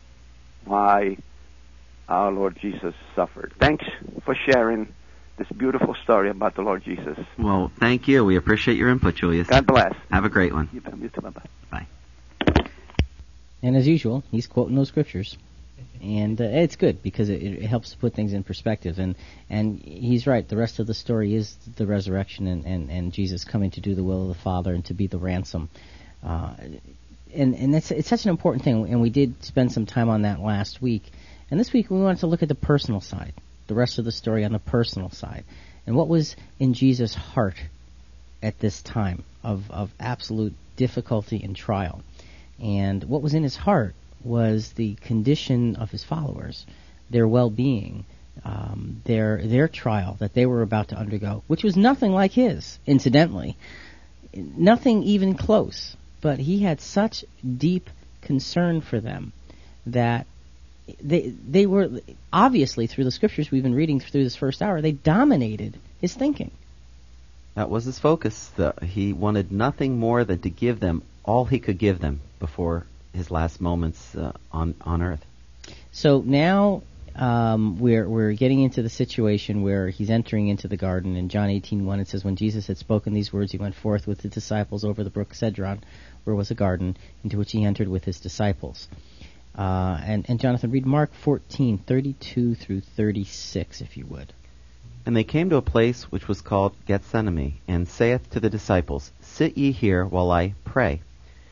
why our Lord Jesus suffered. Thanks for sharing this beautiful story about the Lord Jesus. Well, thank you. We appreciate your input, Julius. God bless. Have a great one. You too. Bye-bye. Bye. And as usual, he's quoting those scriptures. And uh, it's good because it, it helps to put things in perspective. And, and he's right. The rest of the story is the resurrection and, and, and Jesus coming to do the will of the Father and to be the ransom. Uh, and and that's, it's such an important thing. And we did spend some time on that last week. And this week we wanted to look at the personal side, the rest of the story on the personal side. And what was in Jesus' heart at this time of, of absolute difficulty and trial. And what was in his heart was the condition of his followers, their well-being, um, their their trial that they were about to undergo, which was nothing like his, incidentally. Nothing even close. But he had such deep concern for them that they they were, obviously, through the scriptures we've been reading through this first hour, they dominated his thinking. That was his focus. The, he wanted nothing more than to give them all he could give them before his last moments uh, on on earth. So now um, we're we're getting into the situation where he's entering into the garden. In John eighteen one, it says, when Jesus had spoken these words, he went forth with his disciples over the brook Cedron, where was a garden, into which he entered with his disciples. Uh, and, and Jonathan, read Mark fourteen thirty-two through thirty-six, if you would. And they came to a place which was called Gethsemane, and saith to the disciples, Sit ye here while I pray.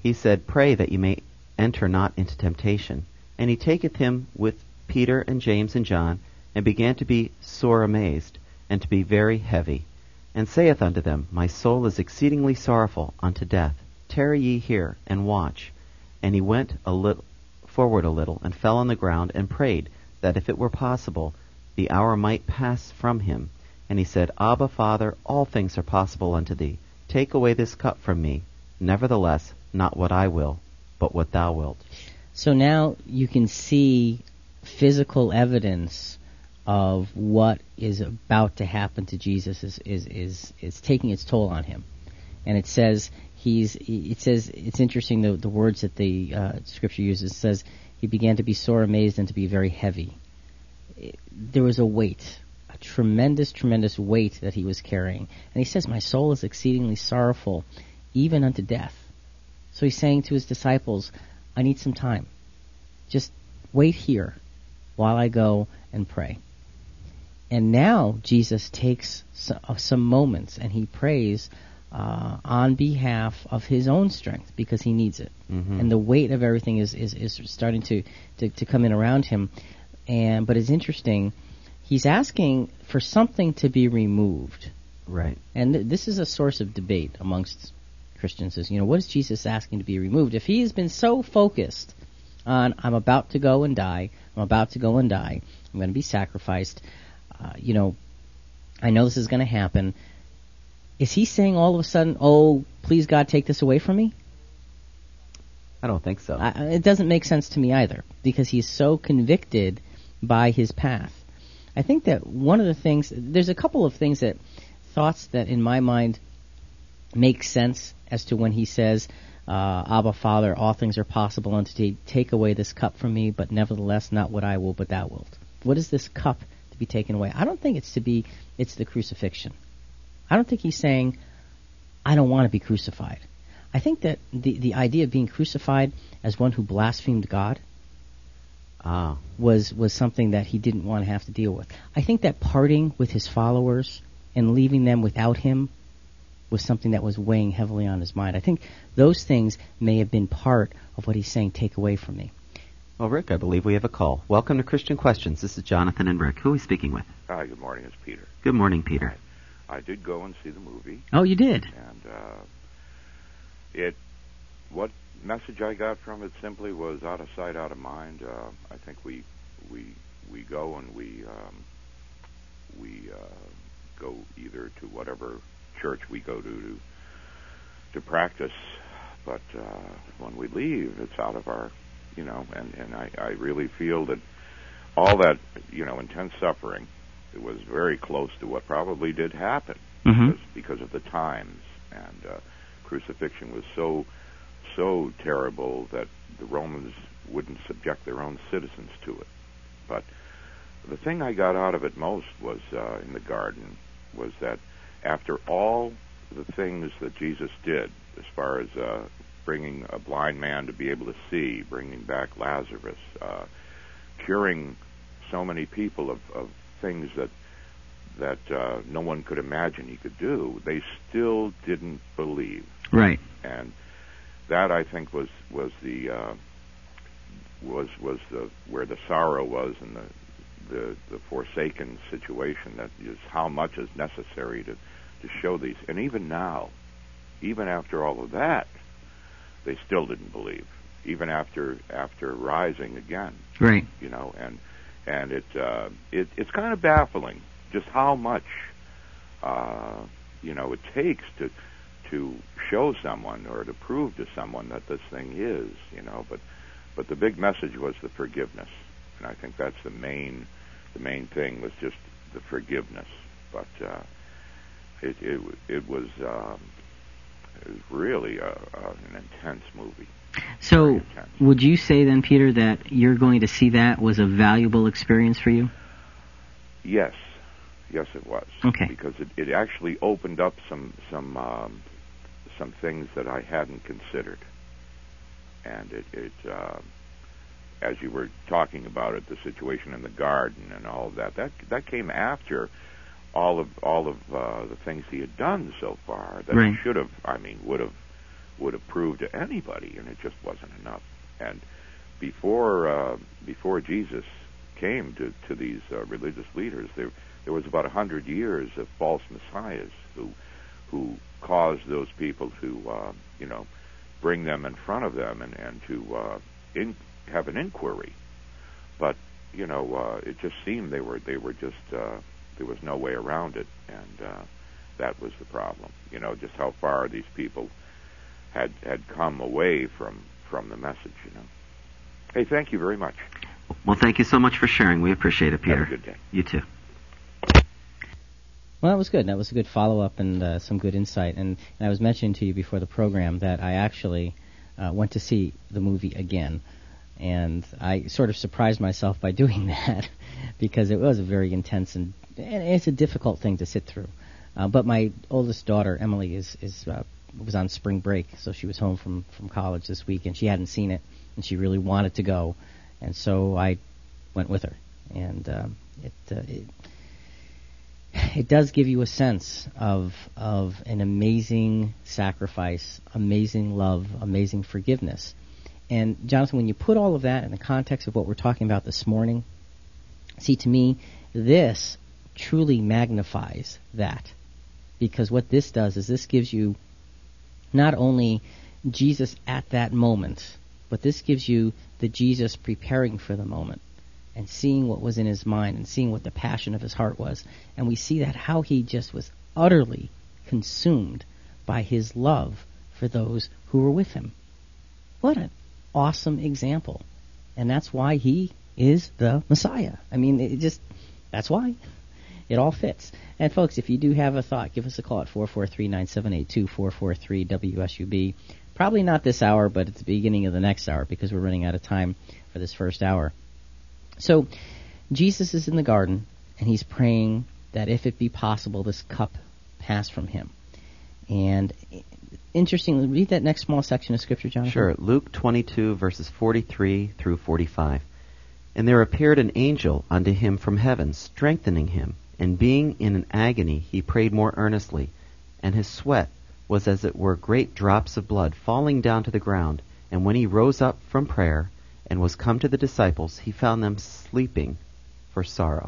he said, Pray that ye may enter not into temptation. And he taketh him with Peter and James and John, and began to be sore amazed, and to be very heavy, and saith unto them, My soul is exceedingly sorrowful unto death. Tarry ye here, and watch. And he went a little forward a little, and fell on the ground, and prayed, that if it were possible, the hour might pass from him. And he said, Abba, Father, all things are possible unto thee. Take away this cup from me. Nevertheless, not what I will, but what thou wilt. So now you can see physical evidence of what is about to happen to Jesus is is is, is taking its toll on him. And it says he's it says it's interesting the the words that the uh, scripture uses. It says he began to be sore amazed and to be very heavy. It, there was a weight, a tremendous, tremendous weight that he was carrying. And he says, My soul is exceedingly sorrowful, even unto death. So he's saying to his disciples, I need some time. Just wait here while I go and pray. And now Jesus takes some moments and he prays uh, on behalf of his own strength because he needs it. Mm-hmm. And the weight of everything is, is, is starting to, to, to come in around him. And but it's interesting, he's asking for something to be removed. Right. And th- this is a source of debate amongst Christians is, you know, what is Jesus asking to be removed? If he has been so focused on, I'm about to go and die, I'm about to go and die, I'm going to be sacrificed, uh, you know, I know this is going to happen, is he saying all of a sudden, oh, please God, take this away from me? I don't think so. I, it doesn't make sense to me either, because he's so convicted by his path. I think that one of the things, there's a couple of things that, thoughts that in my mind make sense as to when he says, uh, Abba, Father, all things are possible unto thee, take away this cup from me, but nevertheless not what I will, but thou wilt. What is this cup to be taken away? I don't think it's to be, it's the crucifixion. I don't think he's saying, I don't want to be crucified. I think that the, the idea of being crucified as one who blasphemed God ah. was, was something that he didn't want to have to deal with. I think that parting with his followers and leaving them without him was something that was weighing heavily on his mind. I think those things may have been part of what he's saying, take away from me. Well, Rick, I believe we have a call. Welcome to Christian Questions. This is Jonathan and Rick. Who are we speaking with? Hi, good morning. It's Peter. Good morning, Peter. I, I did go and see the movie. Oh, you did? And uh, it, what message I got from it simply was out of sight, out of mind. Uh, I think we we we go and we um, we uh, go either to whatever church we go to to, to practice, but uh, when we leave, it's out of our, you know, and, and I, I really feel that all that, you know, intense suffering, it was very close to what probably did happen mm-hmm. because, because of the times, and uh, crucifixion was so, so terrible that the Romans wouldn't subject their own citizens to it. But the thing I got out of it most was uh, in the garden was that after all the things that Jesus did, as far as uh, bringing a blind man to be able to see, bringing back Lazarus, uh, curing so many people of, of things that that uh, no one could imagine he could do, they still didn't believe. Right. And that, I think, was was the uh, was was the where the sorrow was, and the the the forsaken situation. That is how much is necessary to to show these. And even now, even after all of that, they still didn't believe. Even after after rising again, right? You know, and and it uh, it it's kind of baffling just how much uh, you know it takes to to show someone or to prove to someone that this thing is, you know. But but the big message was the forgiveness, and I think that's the main the main thing was just the forgiveness. But uh, it it it was. Um, It was really a, a, an intense movie. So, intense. Would you say then, Peter, that you're going to see that was a valuable experience for you? Yes, yes, it was. Okay. Because it, it actually opened up some some um, some things that I hadn't considered, and it, it uh, as you were talking about it, the situation in the garden and all of that, that that came after all of all of uh, the things he had done so far that right. should have, I mean, would have would have proved to anybody, and it just wasn't enough. And before uh, before Jesus came to, to these uh, religious leaders, there there was about a hundred years of false messiahs who who caused those people to uh, you know bring them in front of them and and to uh, in, have an inquiry. But you know uh, it just seemed they were they were just uh, there was no way around it, and uh, that was the problem. You know just how far these people had had come away from from the message. You know. Hey, thank you very much. Well, thank you so much for sharing. We appreciate it, Peter. Have a good day. You too. Well, that was good. That was a good follow-up and uh, some good insight. And, and I was mentioning to you before the program that I actually uh, went to see the movie again. And I sort of surprised myself by doing that because it was a very intense and, and it's a difficult thing to sit through. Uh, but my oldest daughter, Emily, is, is uh, was on spring break, so she was home from, from college this week, and she hadn't seen it, and she really wanted to go. And so I went with her. And um, it... Uh, it It does give you a sense of of an amazing sacrifice, amazing love, amazing forgiveness. And Jonathan, when you put all of that in the context of what we're talking about this morning, see, to me, this truly magnifies that. Because what this does is this gives you not only Jesus at that moment, but this gives you the Jesus preparing for the moment, and seeing what was in his mind, and seeing what the passion of his heart was. And we see that how he just was utterly consumed by his love for those who were with him. What an awesome example. And that's why he is the Messiah. I mean, it just, that's why. It all fits. And folks, if you do have a thought, give us a call at four four three, nine seven eight two, four four three, W S U B. Probably not this hour, but at the beginning of the next hour, because we're running out of time for this first hour. So, Jesus is in the garden, and he's praying that if it be possible, this cup pass from him. And interestingly, read that next small section of Scripture, Jonathan. Sure. Luke twenty-two, verses forty-three through forty-five. And there appeared an angel unto him from heaven, strengthening him. And being in an agony, he prayed more earnestly. And his sweat was as it were great drops of blood falling down to the ground. And when he rose up from prayer, and was come to the disciples, he found them sleeping for sorrow.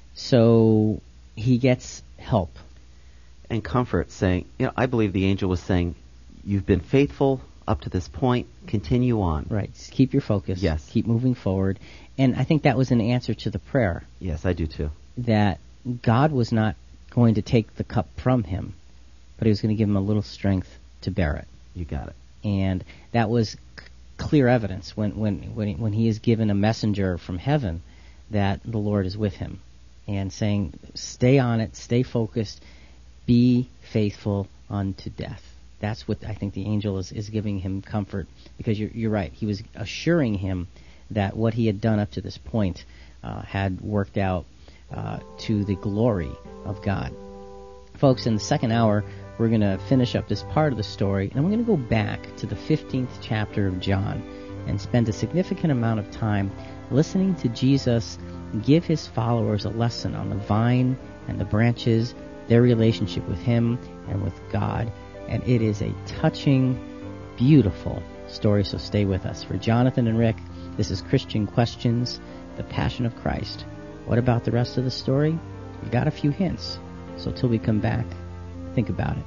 So he gets help. And comfort, saying, you know, I believe the angel was saying, you've been faithful up to this point, continue on. Right, just keep your focus. Yes. Keep moving forward. And I think that was an answer to the prayer. Yes, I do too. That God was not going to take the cup from him, but he was going to give him a little strength to bear it. You got it. And that was clear evidence when when when he, when he is given a messenger from heaven that the Lord is with him and saying, stay on it, stay focused, be faithful unto death. That's what I think the angel is, is giving him comfort, because you're, you're right. He was assuring him that what he had done up to this point uh, had worked out uh, to the glory of God. Folks, in the second hour, we're going to finish up this part of the story, and we're going to go back to the fifteenth chapter of John and spend a significant amount of time listening to Jesus give his followers a lesson on the vine and the branches, their relationship with him and with God. And it is a touching, beautiful story, so stay with us. For Jonathan and Rick, this is Christian Questions, the Passion of Christ. What about the rest of the story? We got a few hints, so till we come back, think about it.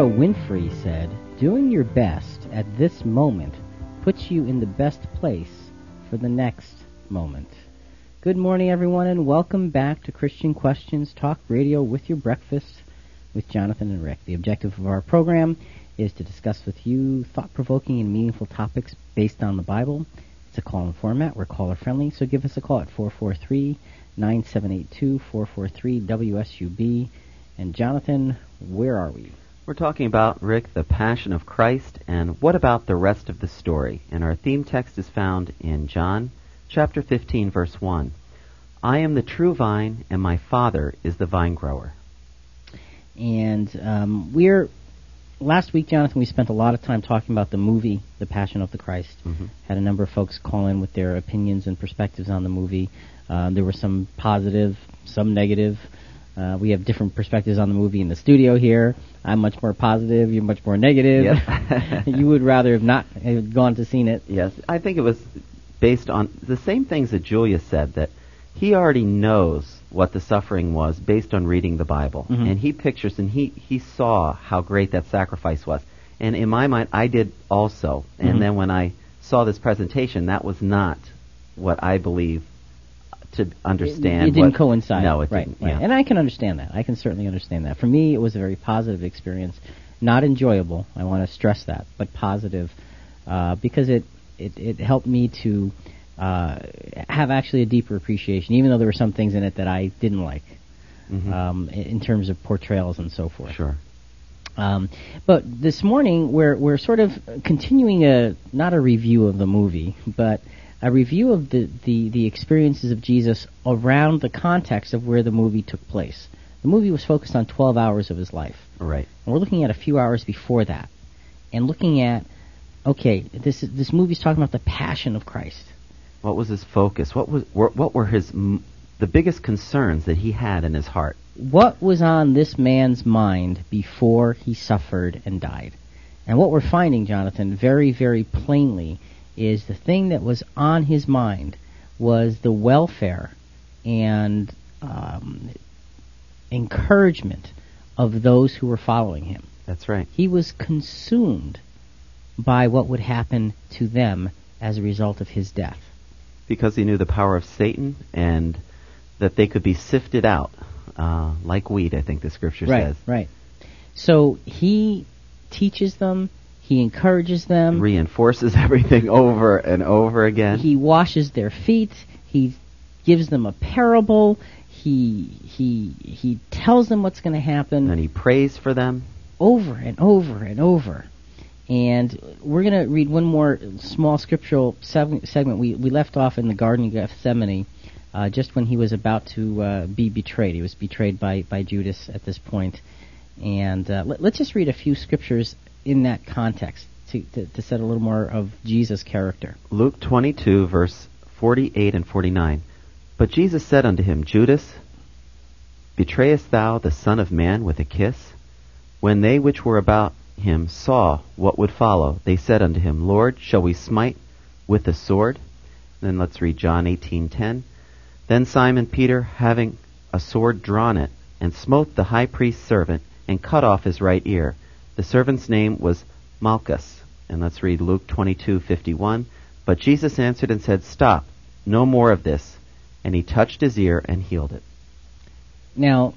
Oprah Winfrey said, "Doing your best at this moment puts you in the best place for the next moment." Good morning, everyone, and welcome back to Christian Questions Talk Radio with your breakfast with Jonathan and Rick. The objective of our program is to discuss with you thought-provoking and meaningful topics based on the Bible. It's a call-in format. We're caller-friendly, so give us a call at four four three, nine seven eight two, four four three, W S U B. And Jonathan, where are we? We're talking about, Rick, the Passion of Christ, and what about the rest of the story? And our theme text is found in John chapter fifteen, verse one. I am the true vine, and my Father is the vine grower. And um, we're, last week, Jonathan, we spent a lot of time talking about the movie, The Passion of the Christ. Mm-hmm. Had a number of folks call in with their opinions and perspectives on the movie. Uh, there were some positive, some negative. Uh, we have different perspectives on the movie in the studio here. I'm much more positive. You're much more negative. Yep. You would rather have not have gone to seen it. Yes, I think it was based on the same things that Julia said, that he already knows what the suffering was based on reading the Bible. Mm-hmm. And he pictures and he, he saw how great that sacrifice was. And in my mind, I did also. And Mm-hmm. then when I saw this presentation, that was not what I believe to understand. It, it didn't what, coincide. No, it right, didn't. Right. Yeah. And I can understand that. I can certainly understand that. For me, it was a very positive experience. Not enjoyable, I want to stress that, but positive, uh, because it, it, it helped me to uh, have actually a deeper appreciation, even though there were some things in it that I didn't like, Mm-hmm. um, in, in terms of portrayals and so forth. Sure. Um, but this morning, we're we're sort of continuing a not a review of the movie, but a review of the, the, the experiences of Jesus around the context of where the movie took place. The movie was focused on twelve hours of his life. Right. And we're looking at a few hours before that, and looking at, okay, this is, this movie's talking about the Passion of Christ. What was his focus? What was were, what were his m- the biggest concerns that he had in his heart? What was on this man's mind before he suffered and died? And what we're finding, Jonathan, very, very plainly, is the thing that was on his mind was the welfare and um, encouragement of those who were following him. That's right. He was consumed by what would happen to them as a result of his death. Because he knew the power of Satan and that they could be sifted out uh, like wheat, I think the scripture Right, says. right. So he teaches them, he encourages them, Reinforces everything over and over again. he washes their feet, he gives them a parable, he he he tells them what's going to happen and he prays for them. over and over and over. And we're going to read one more small scriptural seg- segment. We we left off in the Garden of Gethsemane, uh, just when he was about to uh, be betrayed. He was betrayed by, by Judas at this point. And uh, let, let's just read a few scriptures in that context to, to, to set a little more of Jesus' character. Luke twenty-two, verse forty-eight and forty-nine. But Jesus said unto him, Judas, betrayest thou the Son of Man with a kiss? When they which were about him saw what would follow, they said unto him, Lord, shall we smite with the sword? Then let's read John eighteen ten. Then Simon Peter, having a sword, drawn it, and smote the high priest's servant, and cut off his right ear. The servant's name was Malchus. And let's read Luke twenty-two fifty-one. But Jesus answered and said, Stop, no more of this. And he touched his ear and healed it. Now,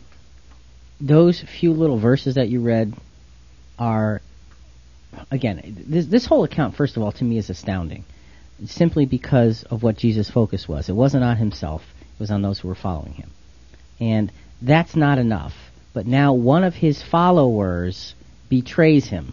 those few little verses that you read are, again, this, this whole account, first of all, to me is astounding, simply because of what Jesus' focus was. It wasn't on himself, it was on those who were following him. And that's not enough. But now one of his followers betrays him.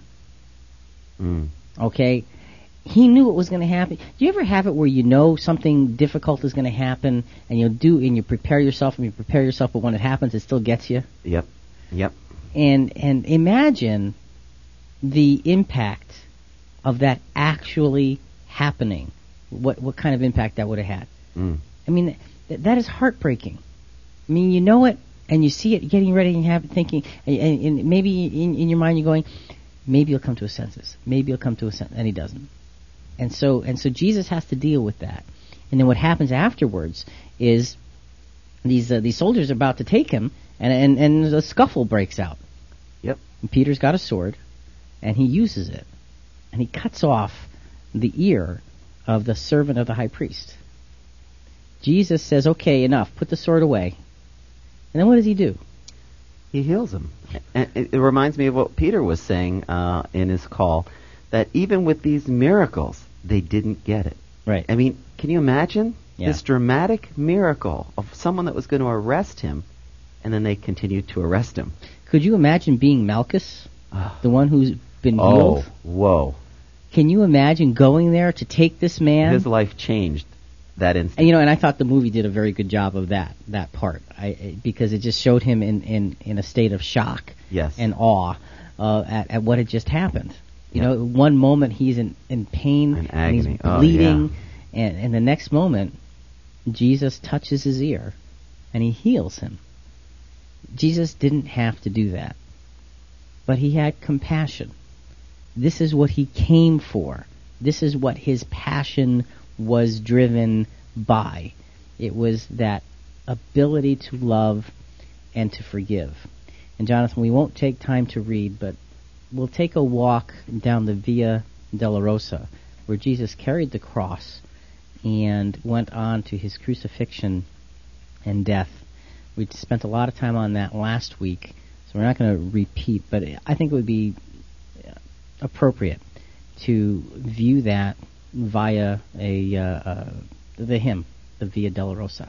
Mm. Okay? He knew it was going to happen. Do you ever have it where you know something difficult is going to happen, and you do, and you prepare yourself, and you prepare yourself, but when it happens, it still gets you? Yep. Yep. And and imagine the impact of that actually happening. What what kind of impact that would have had? Mm. I mean, th- that is heartbreaking. I mean, you know it, and you see it getting ready, and you have it thinking, and, and, and maybe in, in your mind you're going, maybe he'll come to his senses. Maybe he'll come to his senses, and he doesn't. And so and so Jesus has to deal with that. And then what happens afterwards is these uh, these soldiers are about to take him, and, and, and a scuffle breaks out. Yep. And Peter's got a sword, and he uses it, and he cuts off the ear of the servant of the high priest. Jesus says, okay, enough, put the sword away. And then what does he do? He heals him. And it it reminds me of what Peter was saying uh, in his call, that even with these miracles, they didn't get it. Right. I mean, can you imagine Yeah. this dramatic miracle of someone that was going to arrest him, and then they continued to arrest him? Could you imagine being Malchus, the one who's been Oh, healed? whoa. Can you imagine going there to take this man? His life changed that instant. And, you know, and I thought the movie did a very good job of that that part, I, because it just showed him in, in, in a state of shock Yes. and awe uh, at, at what had just happened. You Yeah. know, one moment he's in, in pain In and agony. he's Oh, bleeding, and, and the next moment Jesus touches his ear and he heals him. Jesus didn't have to do that, but he had compassion. This is what he came for. This is what his passion was driven by. It was that ability to love and to forgive. And Jonathan, we won't take time to read, but we'll take a walk down the Via Dolorosa, where Jesus carried the cross and went on to his crucifixion and death. We spent a lot of time on that last week, so we're not going to repeat, but I think it would be appropriate to view that via a uh, uh, the hymn, the Via Dolorosa.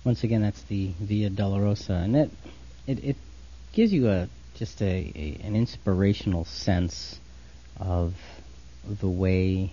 Once again, that's the Via Dolorosa, and it it, it gives you a just a, a an inspirational sense of the way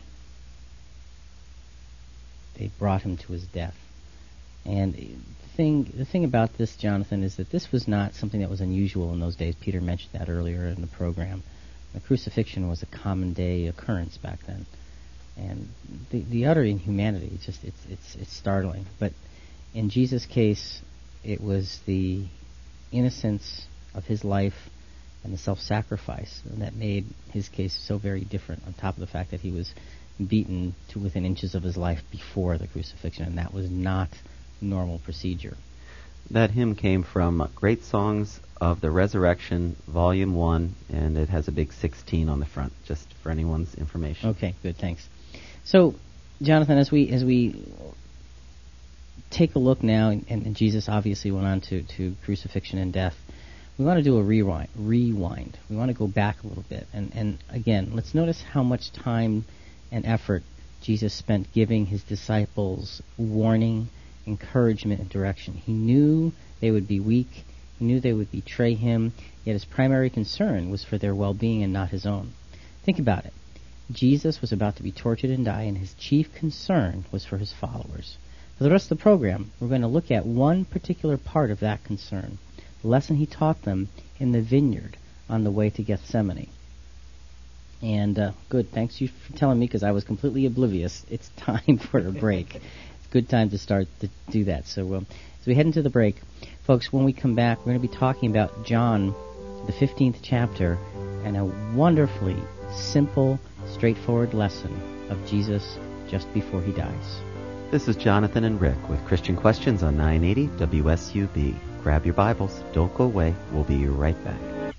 they brought him to his death. And the thing the thing about this, Jonathan, is that this was not something that was unusual in those days. Peter mentioned that earlier in the program. The crucifixion was a common day occurrence back then, and the the utter inhumanity, it's just it's it's it's startling. But in Jesus' case, it was the innocence of his life and the self-sacrifice that made his case so very different, on top of the fact that he was beaten to within inches of his life before the crucifixion, and that was not normal procedure. That hymn came from Great Songs of the Resurrection, Volume one, and it has a big sixteen on the front, just for anyone's information. Okay, good, thanks. So, Jonathan, as we as we take a look now, and, and Jesus obviously went on to, to crucifixion and death, we want to do a rewind. Rewind. We want to go back a little bit. And, and again, let's notice how much time and effort Jesus spent giving his disciples warning, encouragement, and direction. He knew they would be weak. He knew they would betray him. Yet his primary concern was for their well-being and not his own. Think about it. Jesus was about to be tortured and die, and his chief concern was for his followers. For the rest of the program, we're going to look at one particular part of that concern, the lesson he taught them in the vineyard on the way to Gethsemane. And uh, good, thanks you for telling me, because I was completely oblivious. It's time for a break. It's a good time to start to do that. So um, as we head into the break, folks, when we come back, we're going to be talking about John, the fifteenth chapter, and a wonderfully simple, straightforward lesson of Jesus just before he dies. This is Jonathan and Rick with Christian Questions on nine eighty W S U B. Grab your Bibles. Don't go away. We'll be right back.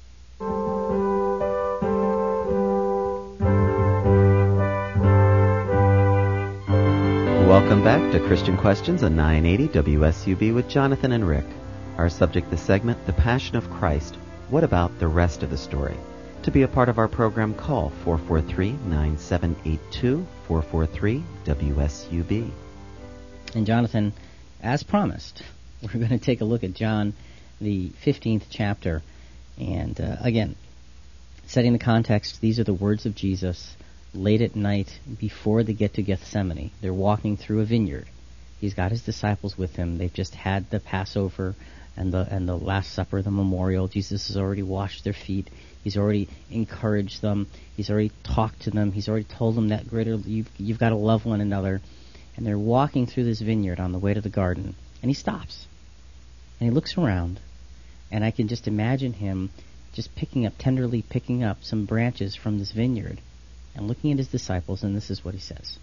Welcome back to Christian Questions on nine eighty W S U B with Jonathan and Rick. Our subject this segment, The Passion of Christ. What about the rest of the story? To be a part of our program, call four four three, nine seven eight two, four four three W S U B. And Jonathan, as promised, we're going to take a look at John, the fifteenth chapter. And uh, again, setting the context, these are the words of Jesus late at night before they get to Gethsemane. They're walking through a vineyard. He's got his disciples with him. They've just had the Passover and the and the Last Supper, the memorial. Jesus has already washed their feet. He's already encouraged them. He's already talked to them. He's already told them that greater you've, you've got to love one another. And they're walking through this vineyard on the way to the garden. And he stops. And he looks around. And I can just imagine him just picking up, tenderly picking up some branches from this vineyard and looking at his disciples, and this is what he says.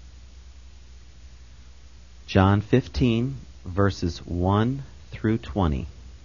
John fifteen, verses one through twenty.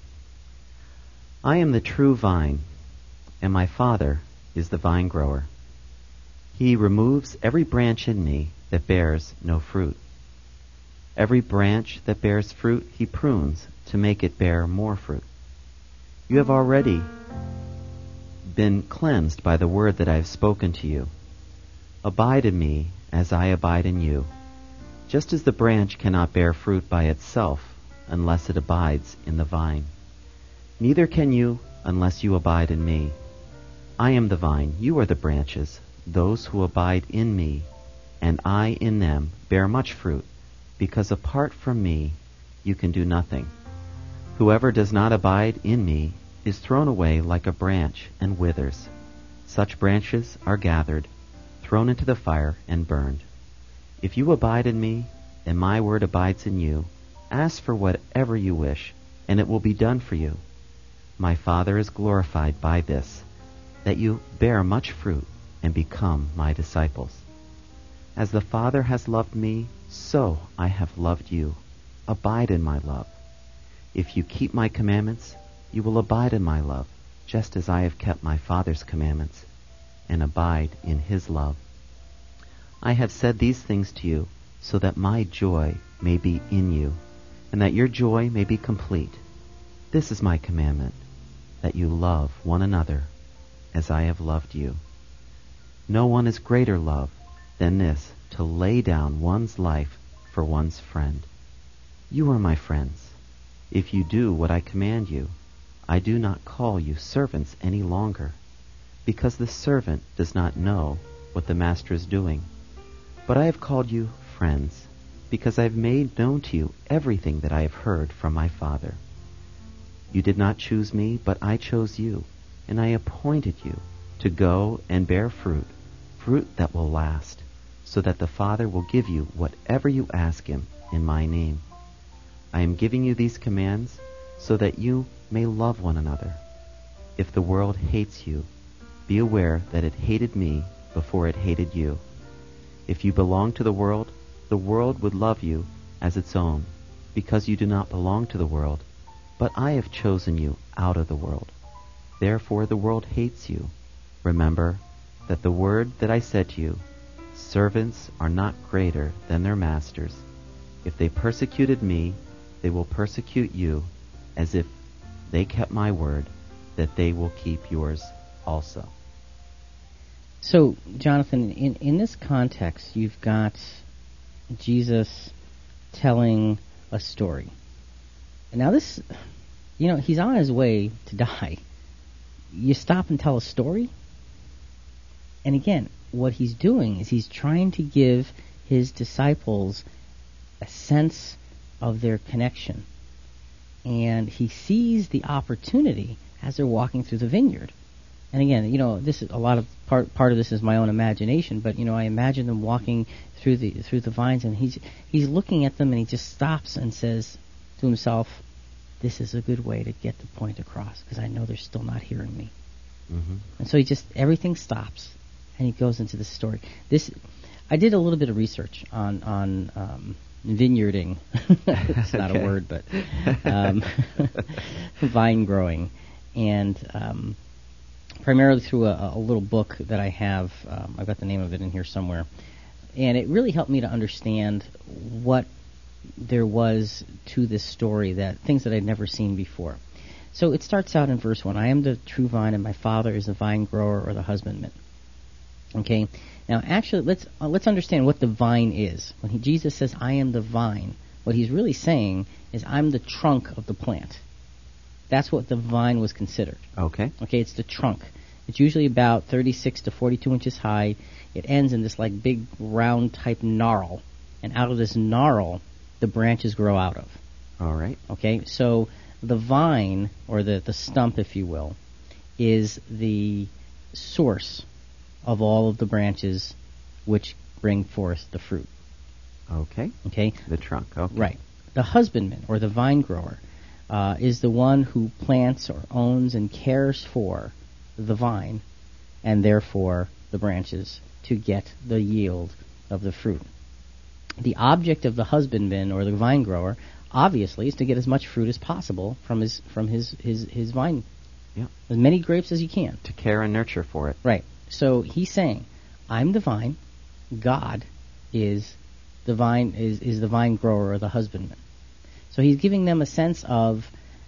I am the true vine, and my Father is the vine grower. He removes every branch in me that bears no fruit. Every branch that bears fruit he prunes to make it bear more fruit. You have already been cleansed by the word that I have spoken to you. Abide in me as I abide in you. Just as the branch cannot bear fruit by itself unless it abides in the vine, neither can you unless you abide in me. I am the vine, you are the branches. Those who abide in me and I in them bear much fruit, because apart from me you can do nothing. Whoever does not abide in me is thrown away like a branch and withers. Such branches are gathered, thrown into the fire, and burned. If you abide in me, and my word abides in you, ask for whatever you wish, and it will be done for you. My Father is glorified by this, that you bear much fruit and become my disciples. As the Father has loved me, so I have loved you. Abide in my love. If you keep my commandments, you will abide in my love, just as I have kept my Father's commandments and abide in his love. I have said these things to you so that my joy may be in you, and that your joy may be complete. This is my commandment, that you love one another as I have loved you. No one is greater love than this, to lay down one's life for one's friend. You are my friends, if you do what I command you. I do not call you servants any longer, because the servant does not know what the master is doing. But I have called you friends, because I have made known to you everything that I have heard from my Father. You did not choose me, but I chose you, and I appointed you to go and bear fruit, fruit that will last, so that the Father will give you whatever you ask him in my name. I am giving you these commands so that you may love one another. If the world hates you, be aware that it hated me before it hated you. If you belong to the world, the world would love you as its own, because you do not belong to the world, but I have chosen you out of the world. Therefore the world hates you. Remember that the word that I said to you, servants are not greater than their masters. If they persecuted me, they will persecute you, as if they kept my word, that they will keep yours also. So, Jonathan, in, in this context, you've got Jesus telling a story. And now this, you know, he's on his way to die. You stop and tell a story? And again, what he's doing is he's trying to give his disciples a sense of their connection. And he sees the opportunity as they're walking through the vineyard. And again, you know, this is a lot of part part of this is my own imagination, but you know, I imagine them walking through the through the vines, and he's he's looking at them, and he just stops and says to himself, "This is a good way to get the point across, because I know they're still not hearing me." Mm-hmm. And so he just everything stops, and he goes into the story. This, I did a little bit of research on on um, vineyarding. It's not Okay. a word, but um, vine growing, and um, primarily through a, a little book that I have. Um, I've got the name of it in here somewhere, and it really helped me to understand what there was to this story, that things that I'd never seen before. So it starts out in verse one. I am the true vine, and my Father is the vine grower, or the husbandman. Okay. Now, actually, let's uh, let's understand what the vine is. When he, Jesus says, "I am the vine," what he's really saying is, "I'm the trunk of the plant." That's what the vine was considered. Okay. Okay, it's the trunk. It's usually about thirty-six to forty-two inches high. It ends in this like big round type gnarl, and out of this gnarl, the branches grow out of. All right. Okay, so the vine, or the, the stump, if you will, is the source of all of the branches which bring forth the fruit. Okay. Okay? The trunk. Okay. Right. The husbandman, or the vine grower, uh, is the one who plants or owns and cares for the vine, and therefore the branches, to get the yield of the fruit. The object of the husbandman, or the vine grower, obviously, is to get as much fruit as possible from his from his his, his vine. Yeah. As many grapes as he can. To care and nurture for it. Right. So he's saying, I'm the vine, God is the vine is, is the vine grower, or the husbandman. So he's giving them a sense of,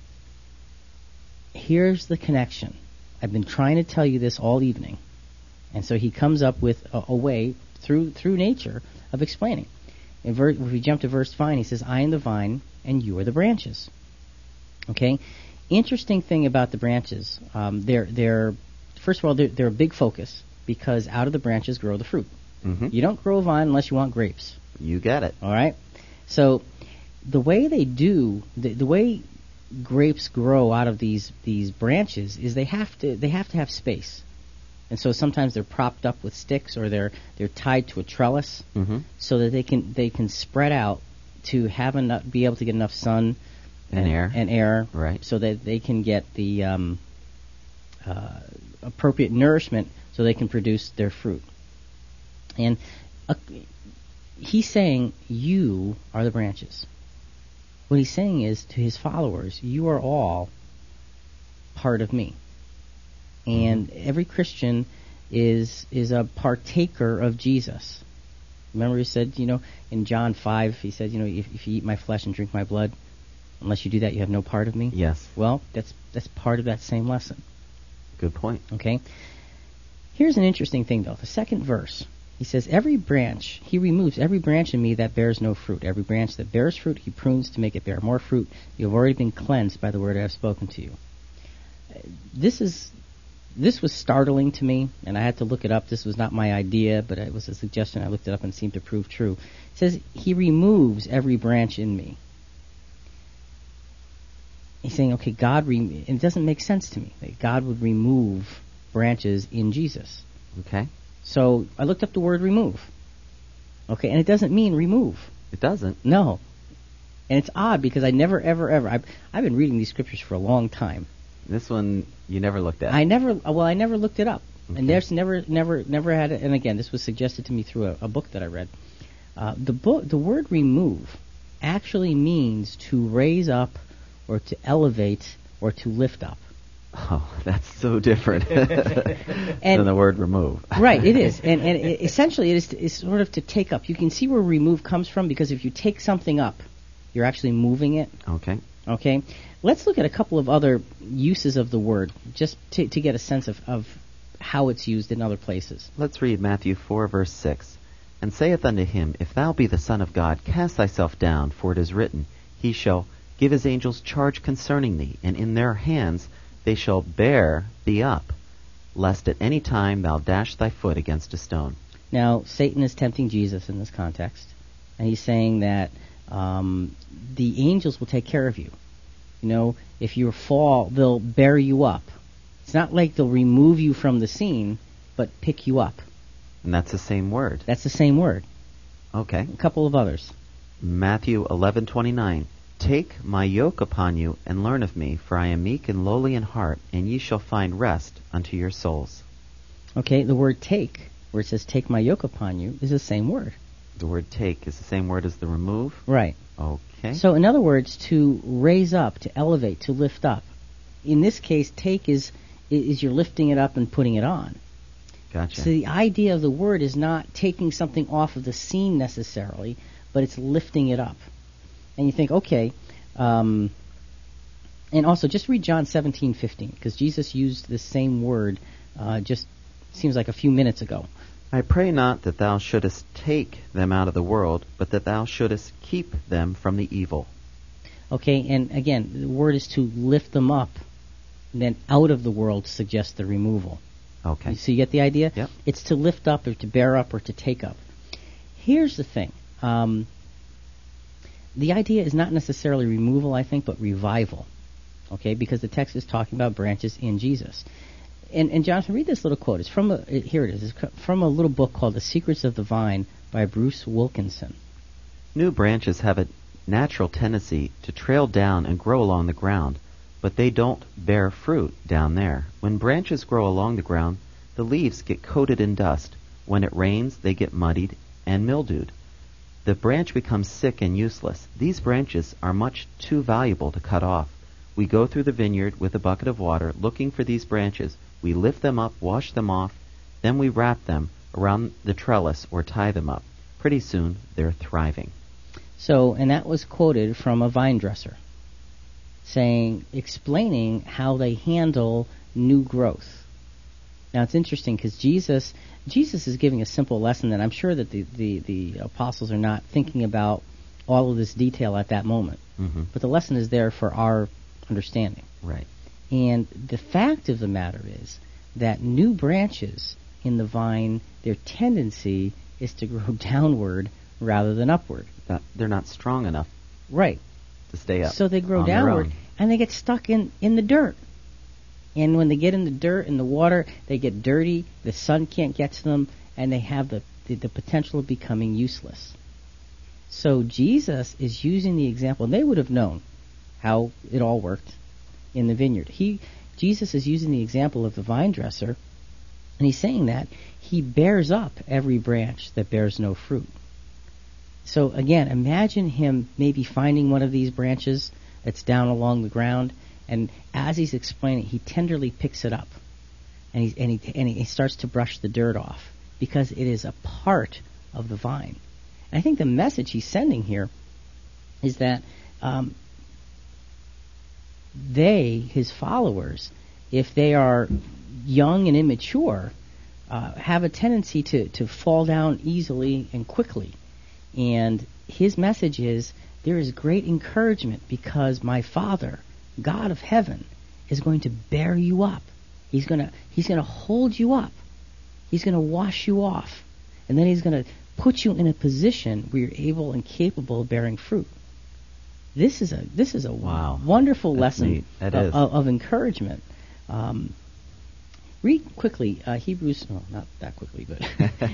here's the connection. I've been trying to tell you this all evening. And so he comes up with a, a way through through nature of explaining. In ver- if we jump to verse five, he says, I am the vine, and you are the branches. Okay? Interesting thing about the branches, um, they're, they're, first of all, they're, they're a big focus, because out of the branches grow the fruit. Mm-hmm. You don't grow a vine unless you want grapes. You get it. All right? So the way they do, the, the way grapes grow out of these, these branches is they have to they have to have space. And so sometimes they're propped up with sticks, or they're they're tied to a trellis, Mm-hmm. so that they can they can spread out to have enough, be able to get enough sun And air. and air, Right. so that they can get the um, uh, appropriate nourishment, so they can produce their fruit. And uh, he's saying, you are the branches. What he's saying is, to his followers, you are all part of me. And every Christian is is a partaker of Jesus. Remember, he said, you know, in John five, he said, you know, if, if you eat my flesh and drink my blood, unless you do that, you have no part of me. Yes. Well, that's that's part of that same lesson. Good point. Okay? Here's an interesting thing, though. The second verse, He says, every branch, he removes every branch in me that bears no fruit. Every branch that bears fruit, he prunes to make it bear more fruit. You have already been cleansed by the word I have spoken to you. This is, this was startling to me, and I had to look it up. This was not my idea, but it was a suggestion. I looked it up and it seemed to prove true. It says, he removes every branch in me. He's saying, okay, God, re- it doesn't make sense to me that God would remove branches in Jesus. Okay. So I looked up the word remove. Okay, and it doesn't mean remove. It doesn't. No. And it's odd because I never, ever, ever, I've, I've been reading these scriptures for a long time. This one you never looked at. I never, well, I never looked it up. Okay. And there's never, never, never had it. And again, this was suggested to me through a, a book that I read. Uh, the book, the word remove actually means to raise up or to elevate or to lift up. Oh, that's so different than the word remove. Right, it is. And, and it, essentially it is, to, it's sort of to take up. You can see where remove comes from because if you take something up, you're actually moving it. Okay. Okay. Let's look at a couple of other uses of the word just to, to get a sense of, of how it's used in other places. Let's read Matthew four, verse six. And saith unto him, If thou be the Son of God, cast thyself down, for it is written, He shall give his angels charge concerning thee, and in their hands they shall bear thee up, lest at any time thou dash thy foot against a stone. Now, Satan is tempting Jesus in this context, and he's saying that um, the angels will take care of you. You know, if you fall, they'll bear you up. It's not like they'll remove you from the scene, but pick you up. And that's the same word. That's the same word. Okay. A couple of others. Matthew eleven twenty-nine. Take my yoke upon you, and learn of me, for I am meek and lowly in heart, and ye shall find rest unto your souls. Okay, the word take, where it says take my yoke upon you, is the same word. The word take is the same word as the remove? Right. Okay. So in other words, to raise up, to elevate, to lift up. In this case, take is is you're lifting it up and putting it on. Gotcha. So the idea of the word is not taking something off of the scene necessarily, but it's lifting it up. And you think, okay, um, and also just read John seventeen fifteen, because Jesus used the same word uh, just seems like a few minutes ago. I pray not that thou shouldest take them out of the world, but that thou shouldest keep them from the evil. Okay, and again, the word is to lift them up, and then out of the world suggests the removal. Okay. So you get the idea? Yep. It's to lift up or to bear up or to take up. Here's the thing. Um, the idea is not necessarily removal, I think, but revival. Okay, because the text is talking about branches in Jesus. And, and Jonathan, read this little quote. It's from a, it, here it is. It's from a little book called The Secrets of the Vine by Bruce Wilkinson. New branches have a natural tendency to trail down and grow along the ground, but they don't bear fruit down there. When branches grow along the ground, the leaves get coated in dust. When it rains, they get muddied and mildewed. The branch becomes sick and useless. These branches are much too valuable to cut off. We go through the vineyard with a bucket of water looking for these branches. We lift them up, wash them off, then we wrap them around the trellis or tie them up. Pretty soon, they're thriving. So, and that was quoted from a vine dresser, saying, explaining how they handle new growth. Now, it's interesting because Jesus, Jesus is giving a simple lesson that I'm sure that the, the, the apostles are not thinking about all of this detail at that moment. Mm-hmm. But the lesson is there for our understanding. Right. And the fact of the matter is that new branches in the vine, their tendency is to grow downward rather than upward. That they're not strong enough Right. to stay up. So they grow on their downward, own. and they get stuck in, in the dirt. And when they get in the dirt, in the water, they get dirty, the sun can't get to them, and they have the, the, the potential of becoming useless. So Jesus is using the example, and they would have known how it all worked in the vineyard. He, Jesus is using the example of the vine dresser, and he's saying that he bears up every branch that bears no fruit. So again, imagine him maybe finding one of these branches that's down along the ground, and as he's explaining, he tenderly picks it up, and he and he and he starts to brush the dirt off because it is a part of the vine. And I think the message he's sending here is that um, they, his followers, if they are young and immature, uh, have a tendency to, to fall down easily and quickly. And his message is, there is great encouragement because my Father, God of heaven, is going to bear you up. He's going to he's going to hold you up. He's going to wash you off. And then he's going to put you in a position where you're able and capable of bearing fruit. This is a this is a wow. wonderful That's lesson neat. That of, is. of, of encouragement. Um, read quickly uh, Hebrews, no, not that quickly, but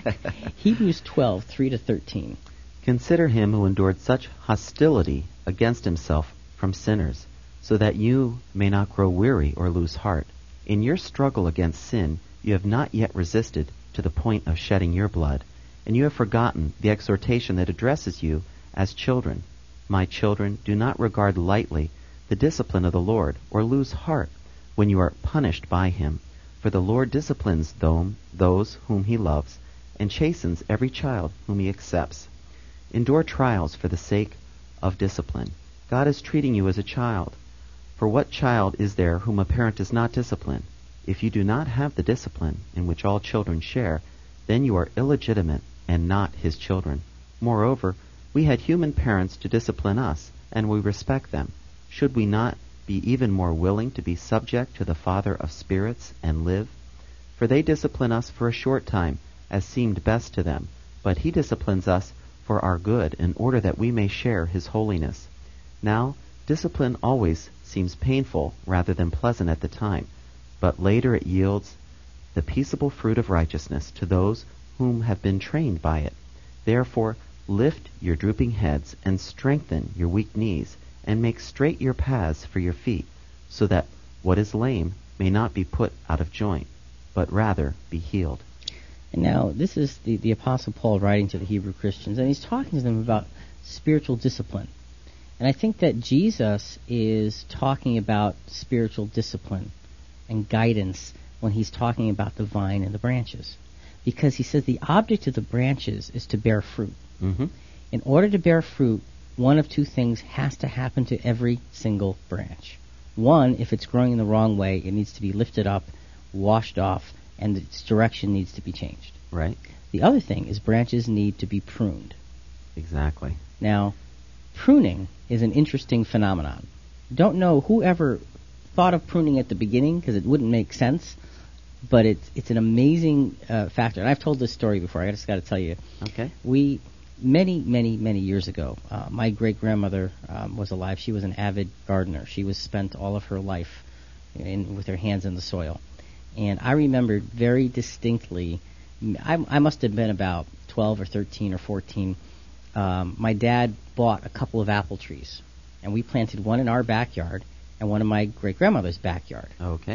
Hebrews twelve, three to thirteen. Consider him who endured such hostility against himself from sinners, so that you may not grow weary or lose heart. In your struggle against sin, you have not yet resisted to the point of shedding your blood, and you have forgotten the exhortation that addresses you as children. My children, do not regard lightly the discipline of the Lord, or lose heart when you are punished by him. For the Lord disciplines those whom he loves, and chastens every child whom he accepts. Endure trials for the sake of discipline. God is treating you as a child. For what child is there whom a parent does not discipline? If you do not have the discipline in which all children share, then you are illegitimate and not his children. Moreover, we had human parents to discipline us, and we respect them. Should we not be even more willing to be subject to the Father of spirits and live? For they discipline us for a short time, as seemed best to them, but he disciplines us for our good, in order that we may share his holiness. Now, discipline always seems painful rather than pleasant at the time, but later it yields the peaceable fruit of righteousness to those whom have been trained by it. Therefore, lift your drooping heads and strengthen your weak knees, and make straight your paths for your feet, so that what is lame may not be put out of joint, but rather be healed. And now, this is the, the Apostle Paul writing to the Hebrew Christians, and he's talking to them about spiritual discipline. And I think that Jesus is talking about spiritual discipline and guidance when he's talking about the vine and the branches. Because he says the object of the branches is to bear fruit. Mm-hmm. In order to bear fruit, one of two things has to happen to every single branch. One, if it's growing in the wrong way, it needs to be lifted up, washed off, and its direction needs to be changed. Right. The other thing is branches need to be pruned. Exactly. Now, pruning is an interesting phenomenon. Don't know whoever thought of pruning at the beginning, because it wouldn't make sense, but it's it's an amazing uh, factor. And I've told this story before. I just got to tell you. Okay. We many many many years ago, uh, my great grandmother um, was alive. She was an avid gardener. She was spent all of her life in, with her hands in the soil, and I remembered very distinctly. I, I must have been about twelve or thirteen or fourteen. Um, my dad bought a couple of apple trees, and we planted one in our backyard and one in my great-grandmother's backyard. Okay.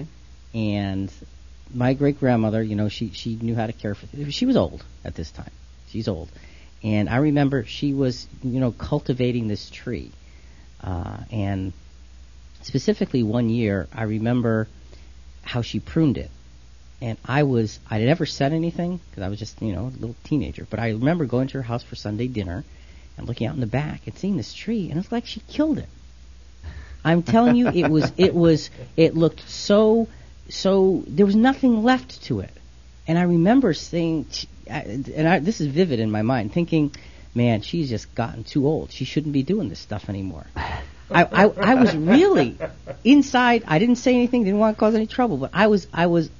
And my great-grandmother, you know, she, she knew how to care for... She was old at this time. She's old. And I remember she was, you know, cultivating this tree. Uh, and specifically one year, I remember how she pruned it. And I was, I never said anything, because I was just, you know, a little teenager. But I remember going to her house for Sunday dinner and looking out in the back and seeing this tree, and it's like she killed it. I'm telling you, it was, it was, it looked so, so, there was nothing left to it. And I remember saying, and I, this is vivid in my mind, thinking, man, she's just gotten too old. She shouldn't be doing this stuff anymore. I, I, I was really inside. I didn't say anything, didn't want to cause any trouble, but I was, I was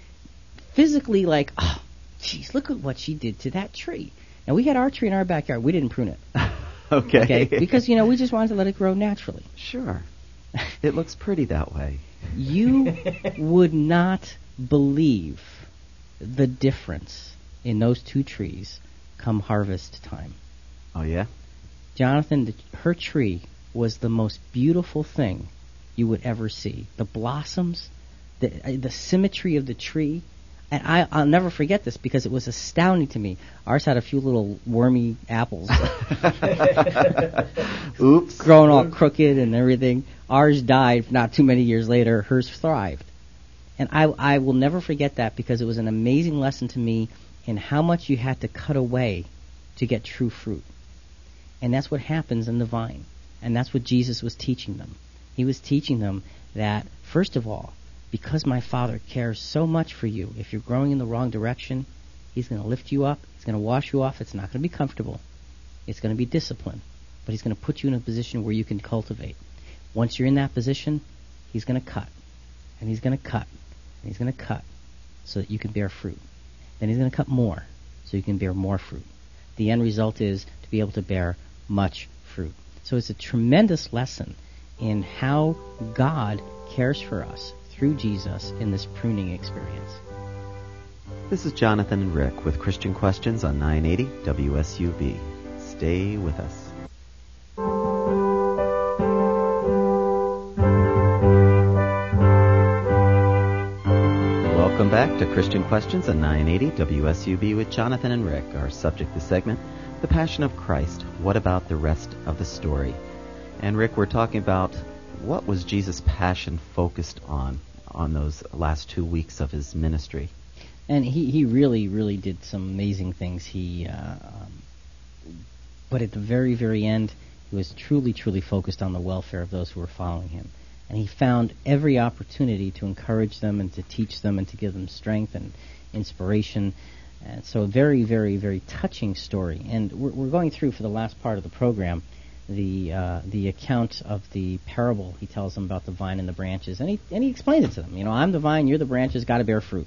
physically like, oh, geez, look at what she did to that tree. Now, we had our tree in our backyard. We didn't prune it. Okay. Okay. Because, you know, we just wanted to let it grow naturally. Sure. It looks pretty that way. You would not believe the difference in those two trees come harvest time. Oh, yeah? Jonathan, the, her tree was the most beautiful thing you would ever see. The blossoms, the, the symmetry of the tree. And I, I'll never forget this because it was astounding to me. Ours had a few little wormy apples. Oops. Growing all crooked and everything. Ours died not too many years later. Hers thrived. And I, I will never forget that because it was an amazing lesson to me in how much you had to cut away to get true fruit. And that's what happens in the vine. And that's what Jesus was teaching them. He was teaching them that, first of all, because my Father cares so much for you, if you're growing in the wrong direction, He's going to lift you up. He's going to wash you off. It's not going to be comfortable. It's going to be discipline. But He's going to put you in a position where you can cultivate. Once you're in that position, He's going to cut. And He's going to cut. And He's going to cut so that you can bear fruit. Then He's going to cut more so you can bear more fruit. The end result is to be able to bear much fruit. So it's a tremendous lesson in how God cares for us through Jesus in this pruning experience. This is Jonathan and Rick with Christian Questions on nine eighty W S U B. Stay with us. Welcome back to Christian Questions on nine eighty W S U B with Jonathan and Rick. Our subject this segment, the Passion of Christ. What about the rest of the story? And Rick, we're talking about what was Jesus' passion focused on on those last two weeks of his ministry. And he, he really, really did some amazing things. He, uh, um, but at the very, very end, he was truly, truly focused on the welfare of those who were following him. And he found every opportunity to encourage them and to teach them and to give them strength and inspiration. And so a very, very, very touching story. And we're, we're going through, for the last part of the program, the uh, the account of the parable. He tells them about the vine and the branches. And he, and he explains it to them. You know, I'm the vine, you're the branches, got to bear fruit.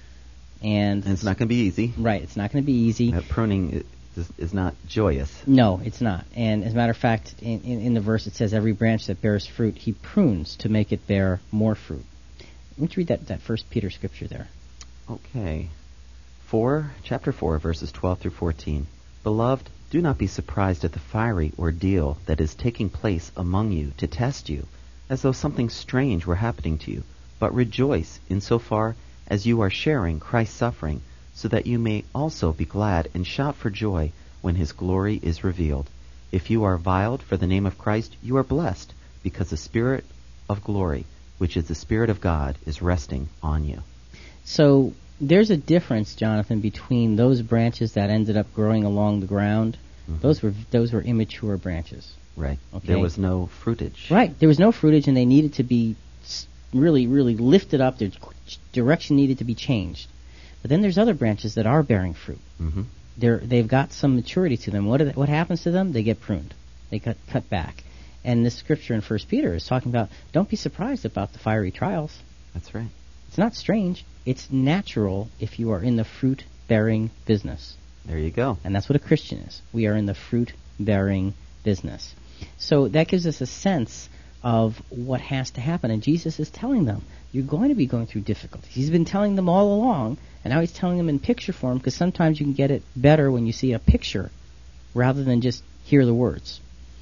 And, and it's not going to be easy. Right, it's not going to be easy. That pruning is, is not joyous. No, it's not. And as a matter of fact, in, in, in the verse it says, every branch that bears fruit, he prunes to make it bear more fruit. Why don't you read that, that First Peter scripture there? Okay. Four, chapter four, verses twelve through fourteen. Beloved, do not be surprised at the fiery ordeal that is taking place among you to test you, as though something strange were happening to you, but rejoice insofar as you are sharing Christ's suffering, so that you may also be glad and shout for joy when his glory is revealed. If you are reviled for the name of Christ, you are blessed, because the Spirit of glory, which is the Spirit of God, is resting on you. So there's a difference, Jonathan, between those branches that ended up growing along the ground. Mm-hmm. Those were those were immature branches. Right. Okay? There was no fruitage. Right. There was no fruitage, and they needed to be really, really lifted up. Their direction needed to be changed. But then there's other branches that are bearing fruit. Mm-hmm. They're, they've got some maturity to them. What do they, what happens to them? They get pruned. They cut cut back. And this scripture in First Peter is talking about, don't be surprised about the fiery trials. That's right. It's not strange. It's natural if you are in the fruit-bearing business. There you go. And that's what a Christian is. We are in the fruit-bearing business. So that gives us a sense of what has to happen. And Jesus is telling them, you're going to be going through difficulties. He's been telling them all along, and now he's telling them in picture form, because sometimes you can get it better when you see a picture rather than just hear the words.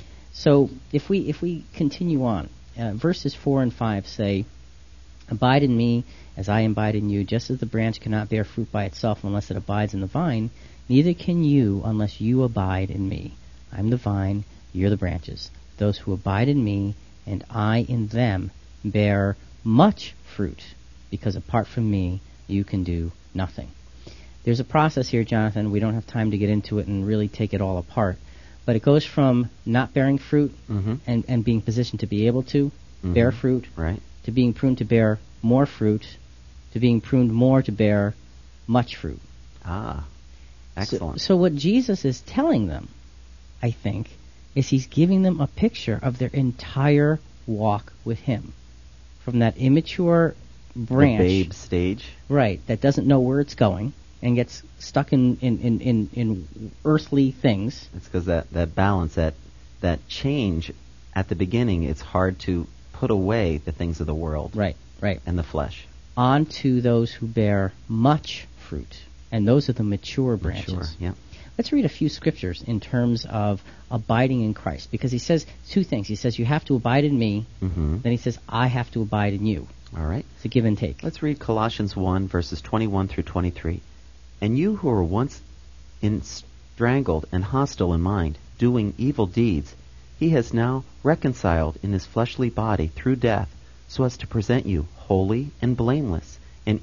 So if we if we continue on, uh, verses four and five say, abide in me as I abide in you, just as the branch cannot bear fruit by itself unless it abides in the vine, neither can you unless you abide in me. I'm the vine, you're the branches. Those who abide in me and I in them bear much fruit, because apart from me you can do nothing. There's a process here, Jonathan. We don't have time to get into it and really take it all apart. But it goes from not bearing fruit mm-hmm. and, and being positioned to be able to mm-hmm. bear fruit, right, to being pruned to bear more fruit, to being pruned more to bear much fruit. Ah, excellent. So, so what Jesus is telling them, I think, is he's giving them a picture of their entire walk with him. From that immature branch, the babe stage, right, that doesn't know where it's going and gets stuck in, in, in, in, in earthly things. It's because that, that balance, that that change at the beginning, it's hard to put away the things of the world. Right, right. And the flesh. On to those who bear much fruit. And those are the mature branches. Mature, yeah. Let's read a few scriptures in terms of abiding in Christ. Because he says two things. He says, you have to abide in me. Mm-hmm. Then he says, I have to abide in you. All right. It's a give and take. Let's read Colossians one, verses twenty-one through twenty-three. And you who were once in strangled and hostile in mind, doing evil deeds, he has now reconciled in his fleshly body through death, so as to present you holy and blameless and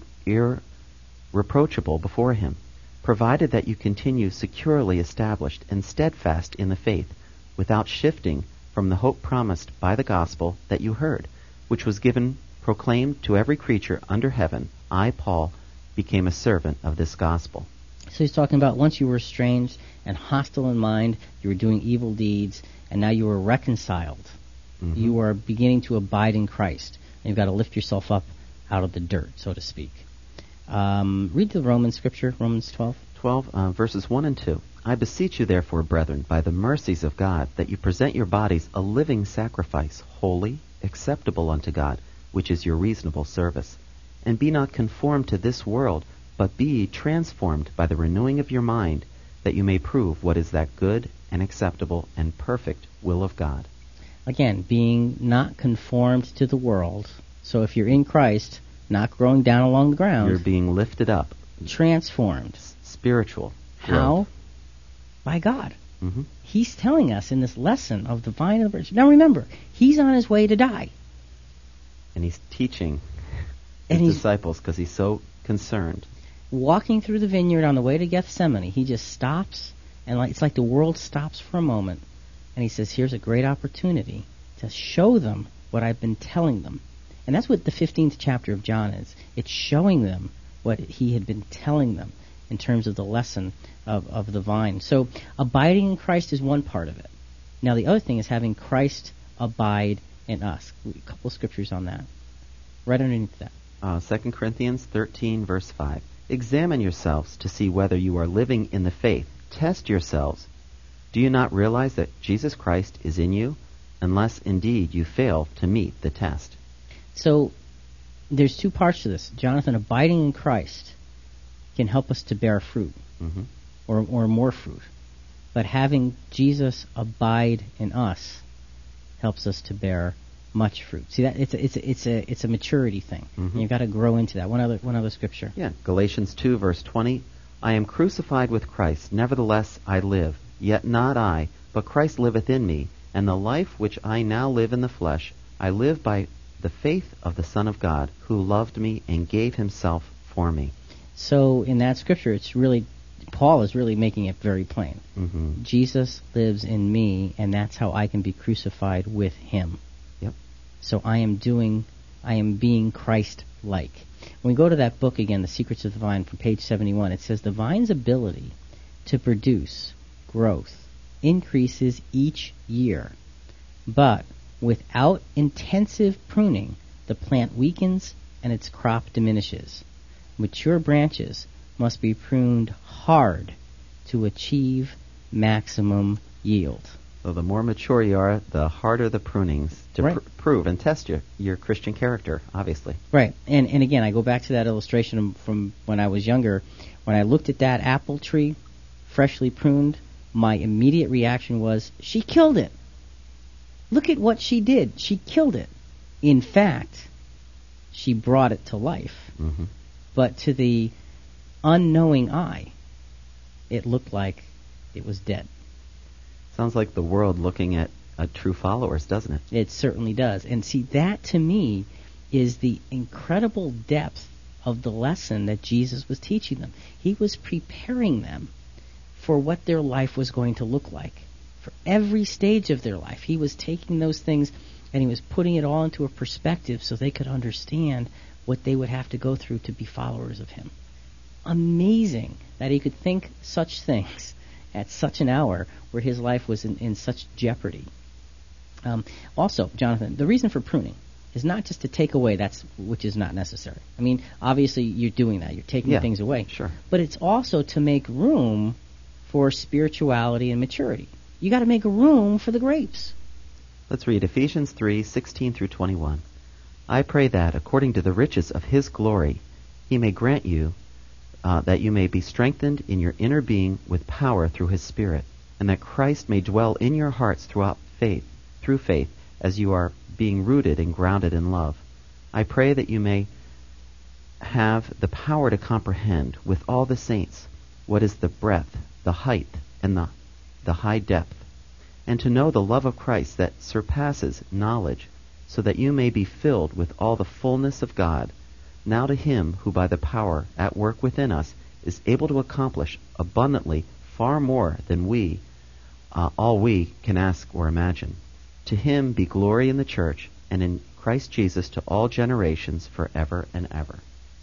irreproachable before him, provided that you continue securely established and steadfast in the faith, without shifting from the hope promised by the gospel that you heard, which was given proclaimed to every creature under heaven, I, Paul, became a servant of this gospel. So he's talking about once you were estranged and hostile in mind, you were doing evil deeds, and now you were reconciled. Mm-hmm. You are beginning to abide in Christ. And you've got to lift yourself up out of the dirt, so to speak. Um, read the Romans scripture, Romans twelve. twelve, uh, verses one and two. I beseech you, therefore, brethren, by the mercies of God, that you present your bodies a living sacrifice, holy, acceptable unto God, which is your reasonable service. And be not conformed to this world, but be ye transformed by the renewing of your mind, that you may prove what is that good and acceptable and perfect will of God. Again, being not conformed to the world. So if you're in Christ, not growing down along the ground. You're being lifted up. Transformed. S- spiritual. How? Growth. By God. Mm-hmm. He's telling us in this lesson of the vine of the virtue. Now remember, he's on his way to die. And he's teaching and his he's disciples because he's so concerned. Walking through the vineyard on the way to Gethsemane, he just stops, and like, it's like the world stops for a moment, and he says, here's a great opportunity to show them what I've been telling them. And that's what the fifteenth chapter of John is. It's showing them what he had been telling them in terms of the lesson of, of the vine. So abiding in Christ is one part of it. Now the other thing is having Christ abide in us. A couple of scriptures on that. Right underneath that. Uh, Second Corinthians thirteen, verse five. Examine yourselves to see whether you are living in the faith. Test yourselves. Do you not realize that Jesus Christ is in you, unless indeed you fail to meet the test? So there's two parts to this. Jonathan, abiding in Christ can help us to bear fruit, mm-hmm. or, or more fruit. But having Jesus abide in us helps us to bear much fruit. See, that it's a, it's a, it's a it's a maturity thing. Mm-hmm. You've got to grow into that. One other one other scripture. Yeah, Galatians two, verse twenty. I am crucified with Christ. Nevertheless I live. Yet not I, but Christ liveth in me. And the life which I now live in the flesh, I live by the faith of the Son of God, who loved me and gave himself for me. So in that scripture, it's really, Paul is really making it very plain. Mm-hmm. Jesus lives in me, and that's how I can be crucified with him. Yep. So I am doing, I am being Christ-like. When we go to that book again, The Secrets of the Vine, from page seventy-one, it says the vine's ability to produce growth increases each year, but without intensive pruning, the plant weakens and its crop diminishes. Mature branches must be pruned hard to achieve maximum yield. So the more mature you are, the harder the prunings to right. pr- prove and test your, your Christian character, obviously. Right. And and again, I go back to that illustration from when I was younger. When I looked at that apple tree, freshly pruned, my immediate reaction was, she killed it. Look at what she did. She killed it. In fact, she brought it to life. Mm-hmm. But to the unknowing eye, it looked like it was dead. Sounds like the world looking at, at true followers, doesn't it? It certainly does. And see, that to me is the incredible depth of the lesson that Jesus was teaching them. He was preparing them for what their life was going to look like. For every stage of their life, he was taking those things and he was putting it all into a perspective so they could understand what they would have to go through to be followers of him. Amazing that he could think such things at such an hour where his life was in, in such jeopardy. Um, also, Jonathan, the reason for pruning is not just to take away that's which is not necessary. I mean, obviously you're doing that. You're taking yeah, things away. Sure. But it's also to make room for spirituality and maturity. You got to make room for the grapes. Let's read Ephesians three, sixteen through twenty-one. I pray that, according to the riches of his glory, he may grant you uh, that you may be strengthened in your inner being with power through his Spirit, and that Christ may dwell in your hearts throughout faith, through faith, as you are being rooted and grounded in love. I pray that you may have the power to comprehend with all the saints what is the breadth, the height, and the, the high depth, and to know the love of Christ that surpasses knowledge, so that you may be filled with all the fullness of God. Now to him who by the power at work within us is able to accomplish abundantly far more than we, uh, all we can ask or imagine. To him be glory in the church and in Christ Jesus to all generations forever and ever.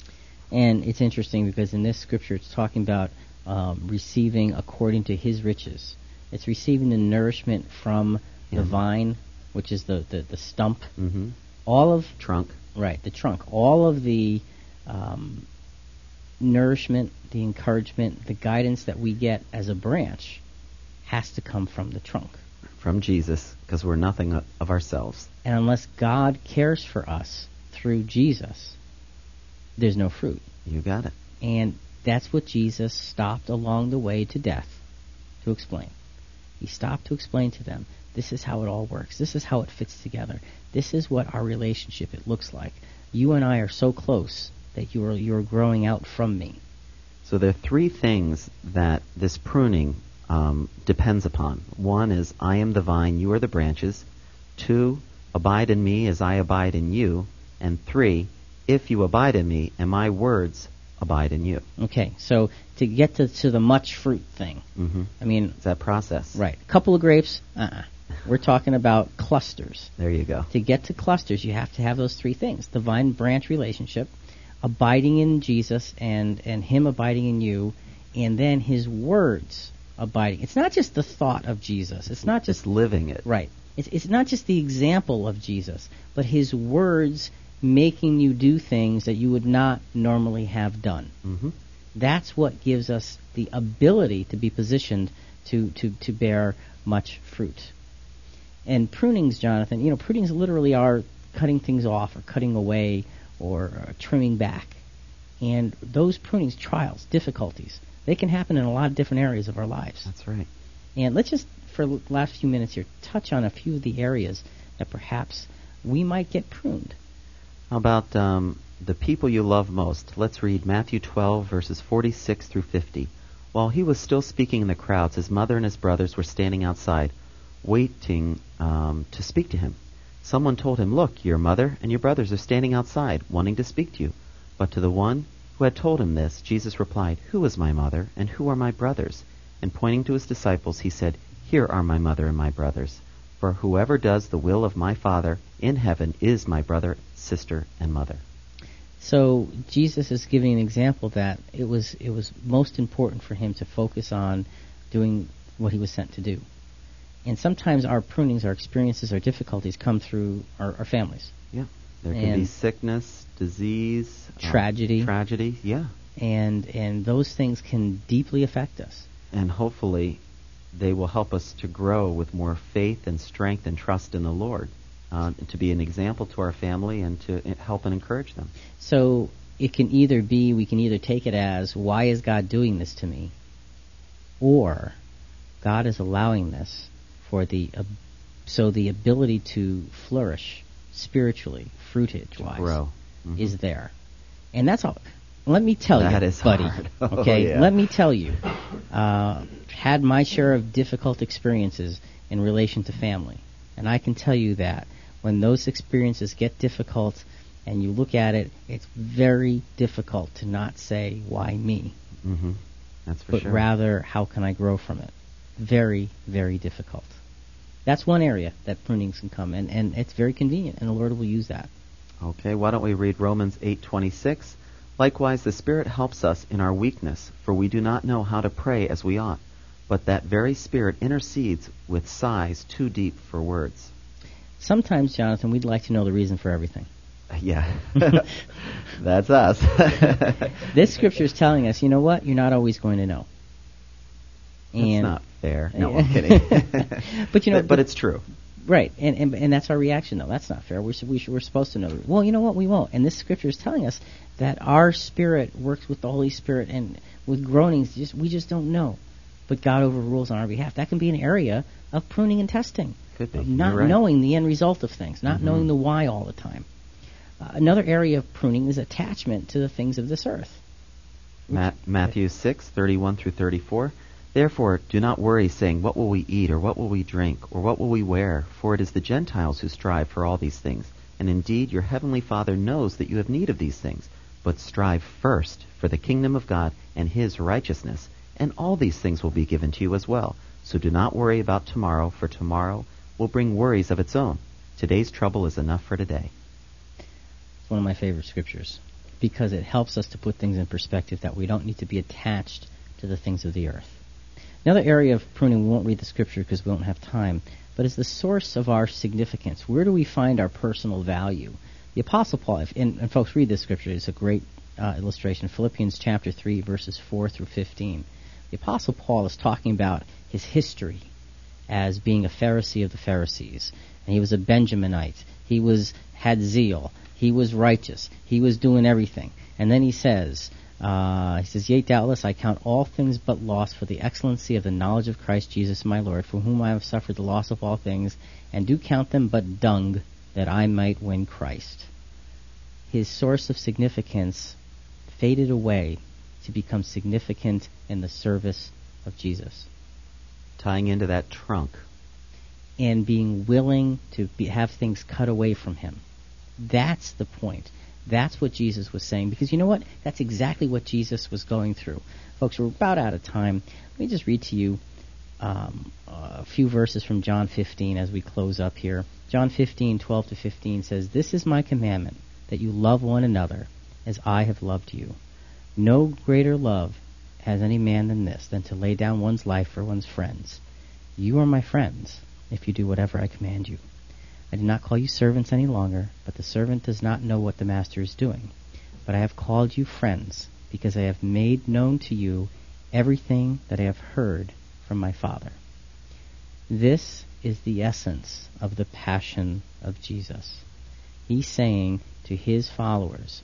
And it's interesting because in this scripture it's talking about um, receiving according to his riches. It's receiving the nourishment from Yeah. the vine, which is the, the, the stump. Mm-hmm. All of Trunk. Right, the trunk. All of the um, nourishment, the encouragement, the guidance that we get as a branch has to come from the trunk. From Jesus, because we're nothing o- of ourselves. And unless God cares for us through Jesus, there's no fruit. You got it. And that's what Jesus stopped along the way to death to explain. He stopped to explain to them, this is how it all works. This is how it fits together. This is what our relationship it looks like. You and I are so close that you are you're growing out from me. So there are three things that this pruning um, depends upon. One is, I am the vine, you are the branches. Two, abide in me as I abide in you. And three, if you abide in me and my words abide in you. Okay, so to get to, to the much fruit thing, Mm-hmm. I mean, It's that process. right, a couple of grapes, uh-uh. We're talking about clusters. There you go. To get to clusters, you have to have those three things. The vine-branch relationship, abiding in Jesus and, and him abiding in you, and then his words abiding. It's not just the thought of Jesus. It's not just Just living it. Right. It's, it's not just the example of Jesus, but his words making you do things that you would not normally have done. Mm-hmm. That's what gives us the ability to be positioned to, to, to bear much fruit. And prunings, Jonathan, you know, prunings literally are cutting things off or cutting away or uh, trimming back. And those prunings, trials, difficulties, they can happen in a lot of different areas of our lives. That's right. And let's just, for the last few minutes here, touch on a few of the areas that perhaps we might get pruned. How about um, the people you love most? Let's read Matthew twelve, verses forty-six through fifty. While he was still speaking in the crowds, his mother and his brothers were standing outside, waiting um, to speak to him. Someone told him, "Look, your mother and your brothers are standing outside, wanting to speak to you." But to the one who had told him this, Jesus replied, "Who is my mother, and who are my brothers?" And pointing to his disciples, he said, "Here are my mother and my brothers. For whoever does the will of my Father in heaven is my brother, sister, and mother." So Jesus is giving an example that it was it was most important for him to focus on doing what he was sent to do. And sometimes our prunings, our experiences, our difficulties come through our, our families. Yeah. There can And be sickness, disease, uh, Tragedy. tragedy, yeah. And and those things can deeply affect us. And hopefully they will help us to grow with more faith and strength and trust in the Lord, uh, to be an example to our family and to uh, help and encourage them. So it can either be, we can either take it as, why is God doing this to me? Or God is allowing this for the, uh, so the ability to flourish spiritually, fruitage-wise, Grow. Mhm. is there. And that's all. Let me tell That you, is buddy. hard. Oh, Okay, yeah. let me tell you. Uh, had my share of difficult experiences in relation to family. And I can tell you that when those experiences get difficult and you look at it, it's very difficult to not say, why me? Mm-hmm. That's for but sure. rather, how can I grow from it? Very, very difficult. That's one area that prunings can come, and, and it's very convenient, and the Lord will use that. Okay, why don't we read Romans eight twenty-six? Likewise, the Spirit helps us in our weakness, for we do not know how to pray as we ought, but that very Spirit intercedes with sighs too deep for words. Sometimes, Jonathan, we'd like to know the reason for everything. Yeah, that's us. This scripture is telling us, you know what? You're not always going to know. That's not fair. No, I'm kidding. But you know, but, but it's true. Right, and, and and that's our reaction, though. That's not fair. We're we should, we're supposed to know. Well, you know what? We won't. And this scripture is telling us that our spirit works with the Holy Spirit, and with groanings, just we just don't know. But God overrules on our behalf. That can be an area of pruning and testing, Could be. of not You're right. knowing the end result of things, not Mhm. knowing the why all the time. Uh, another area of pruning is attachment to the things of this earth. Ma- Matthew six thirty-one through thirty-four. Therefore, do not worry, saying, "What will we eat, or what will we drink, or what will we wear? For it is the Gentiles who strive for all these things. And indeed, your heavenly Father knows that you have need of these things. But strive first for the kingdom of God and his righteousness, and all these things will be given to you as well. So do not worry about tomorrow, for tomorrow will bring worries of its own. Today's trouble is enough for today." It's one of my favorite scriptures because it helps us to put things in perspective that we don't need to be attached to the things of the earth. Another area of pruning, we won't read the scripture because we won't have time, but is the source of our significance. Where do we find our personal value? The Apostle Paul, if, and, and folks, read this scripture. It's a great uh, illustration. Philippians chapter three, verses four through fifteen. The Apostle Paul is talking about his history as being a Pharisee of the Pharisees. And he was a Benjaminite. He was had zeal. He was righteous. He was doing everything. And then he says, uh, he says, Yea, doubtless I count all things but loss for the excellency of the knowledge of Christ Jesus my Lord, for whom I have suffered the loss of all things, and do count them but dung, that I might win Christ. His source of significance faded away to become significant in the service of Jesus. Tying into that trunk. And being willing to be, have things cut away from him. That's the point. That's what Jesus was saying. Because you know what? That's exactly what Jesus was going through. Folks, we're about out of time. Let me just read to you um, a few verses from John fifteen as we close up here. John fifteen, twelve to fifteen says, This is my commandment, that you love one another as I have loved you. No greater love has any man than this, than to lay down one's life for one's friends. You are my friends, if you do whatever I command you. I do not call you servants any longer, but the servant does not know what the master is doing. But I have called you friends, because I have made known to you everything that I have heard from my Father. This is the essence of the passion of Jesus. He's saying to his followers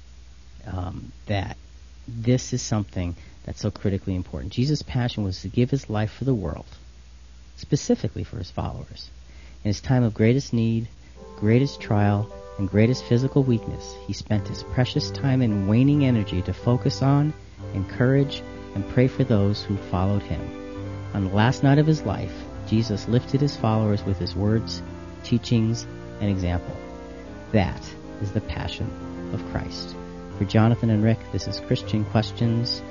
um, that this is something that's so critically important. Jesus' passion was to give his life for the world, specifically for his followers. In his time of greatest need, greatest trial, and greatest physical weakness, he spent his precious time and waning energy to focus on, encourage, and pray for those who followed him. On the last night of his life, Jesus lifted his followers with his words, teachings, and example. That is the passion of Christ. For Jonathan and Rick, this is Christian Questions.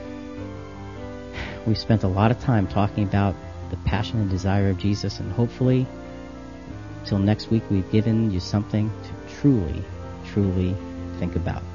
We've spent a lot of time talking about the passion and desire of Jesus, and hopefully, till next week, we've given you something to truly, truly think about.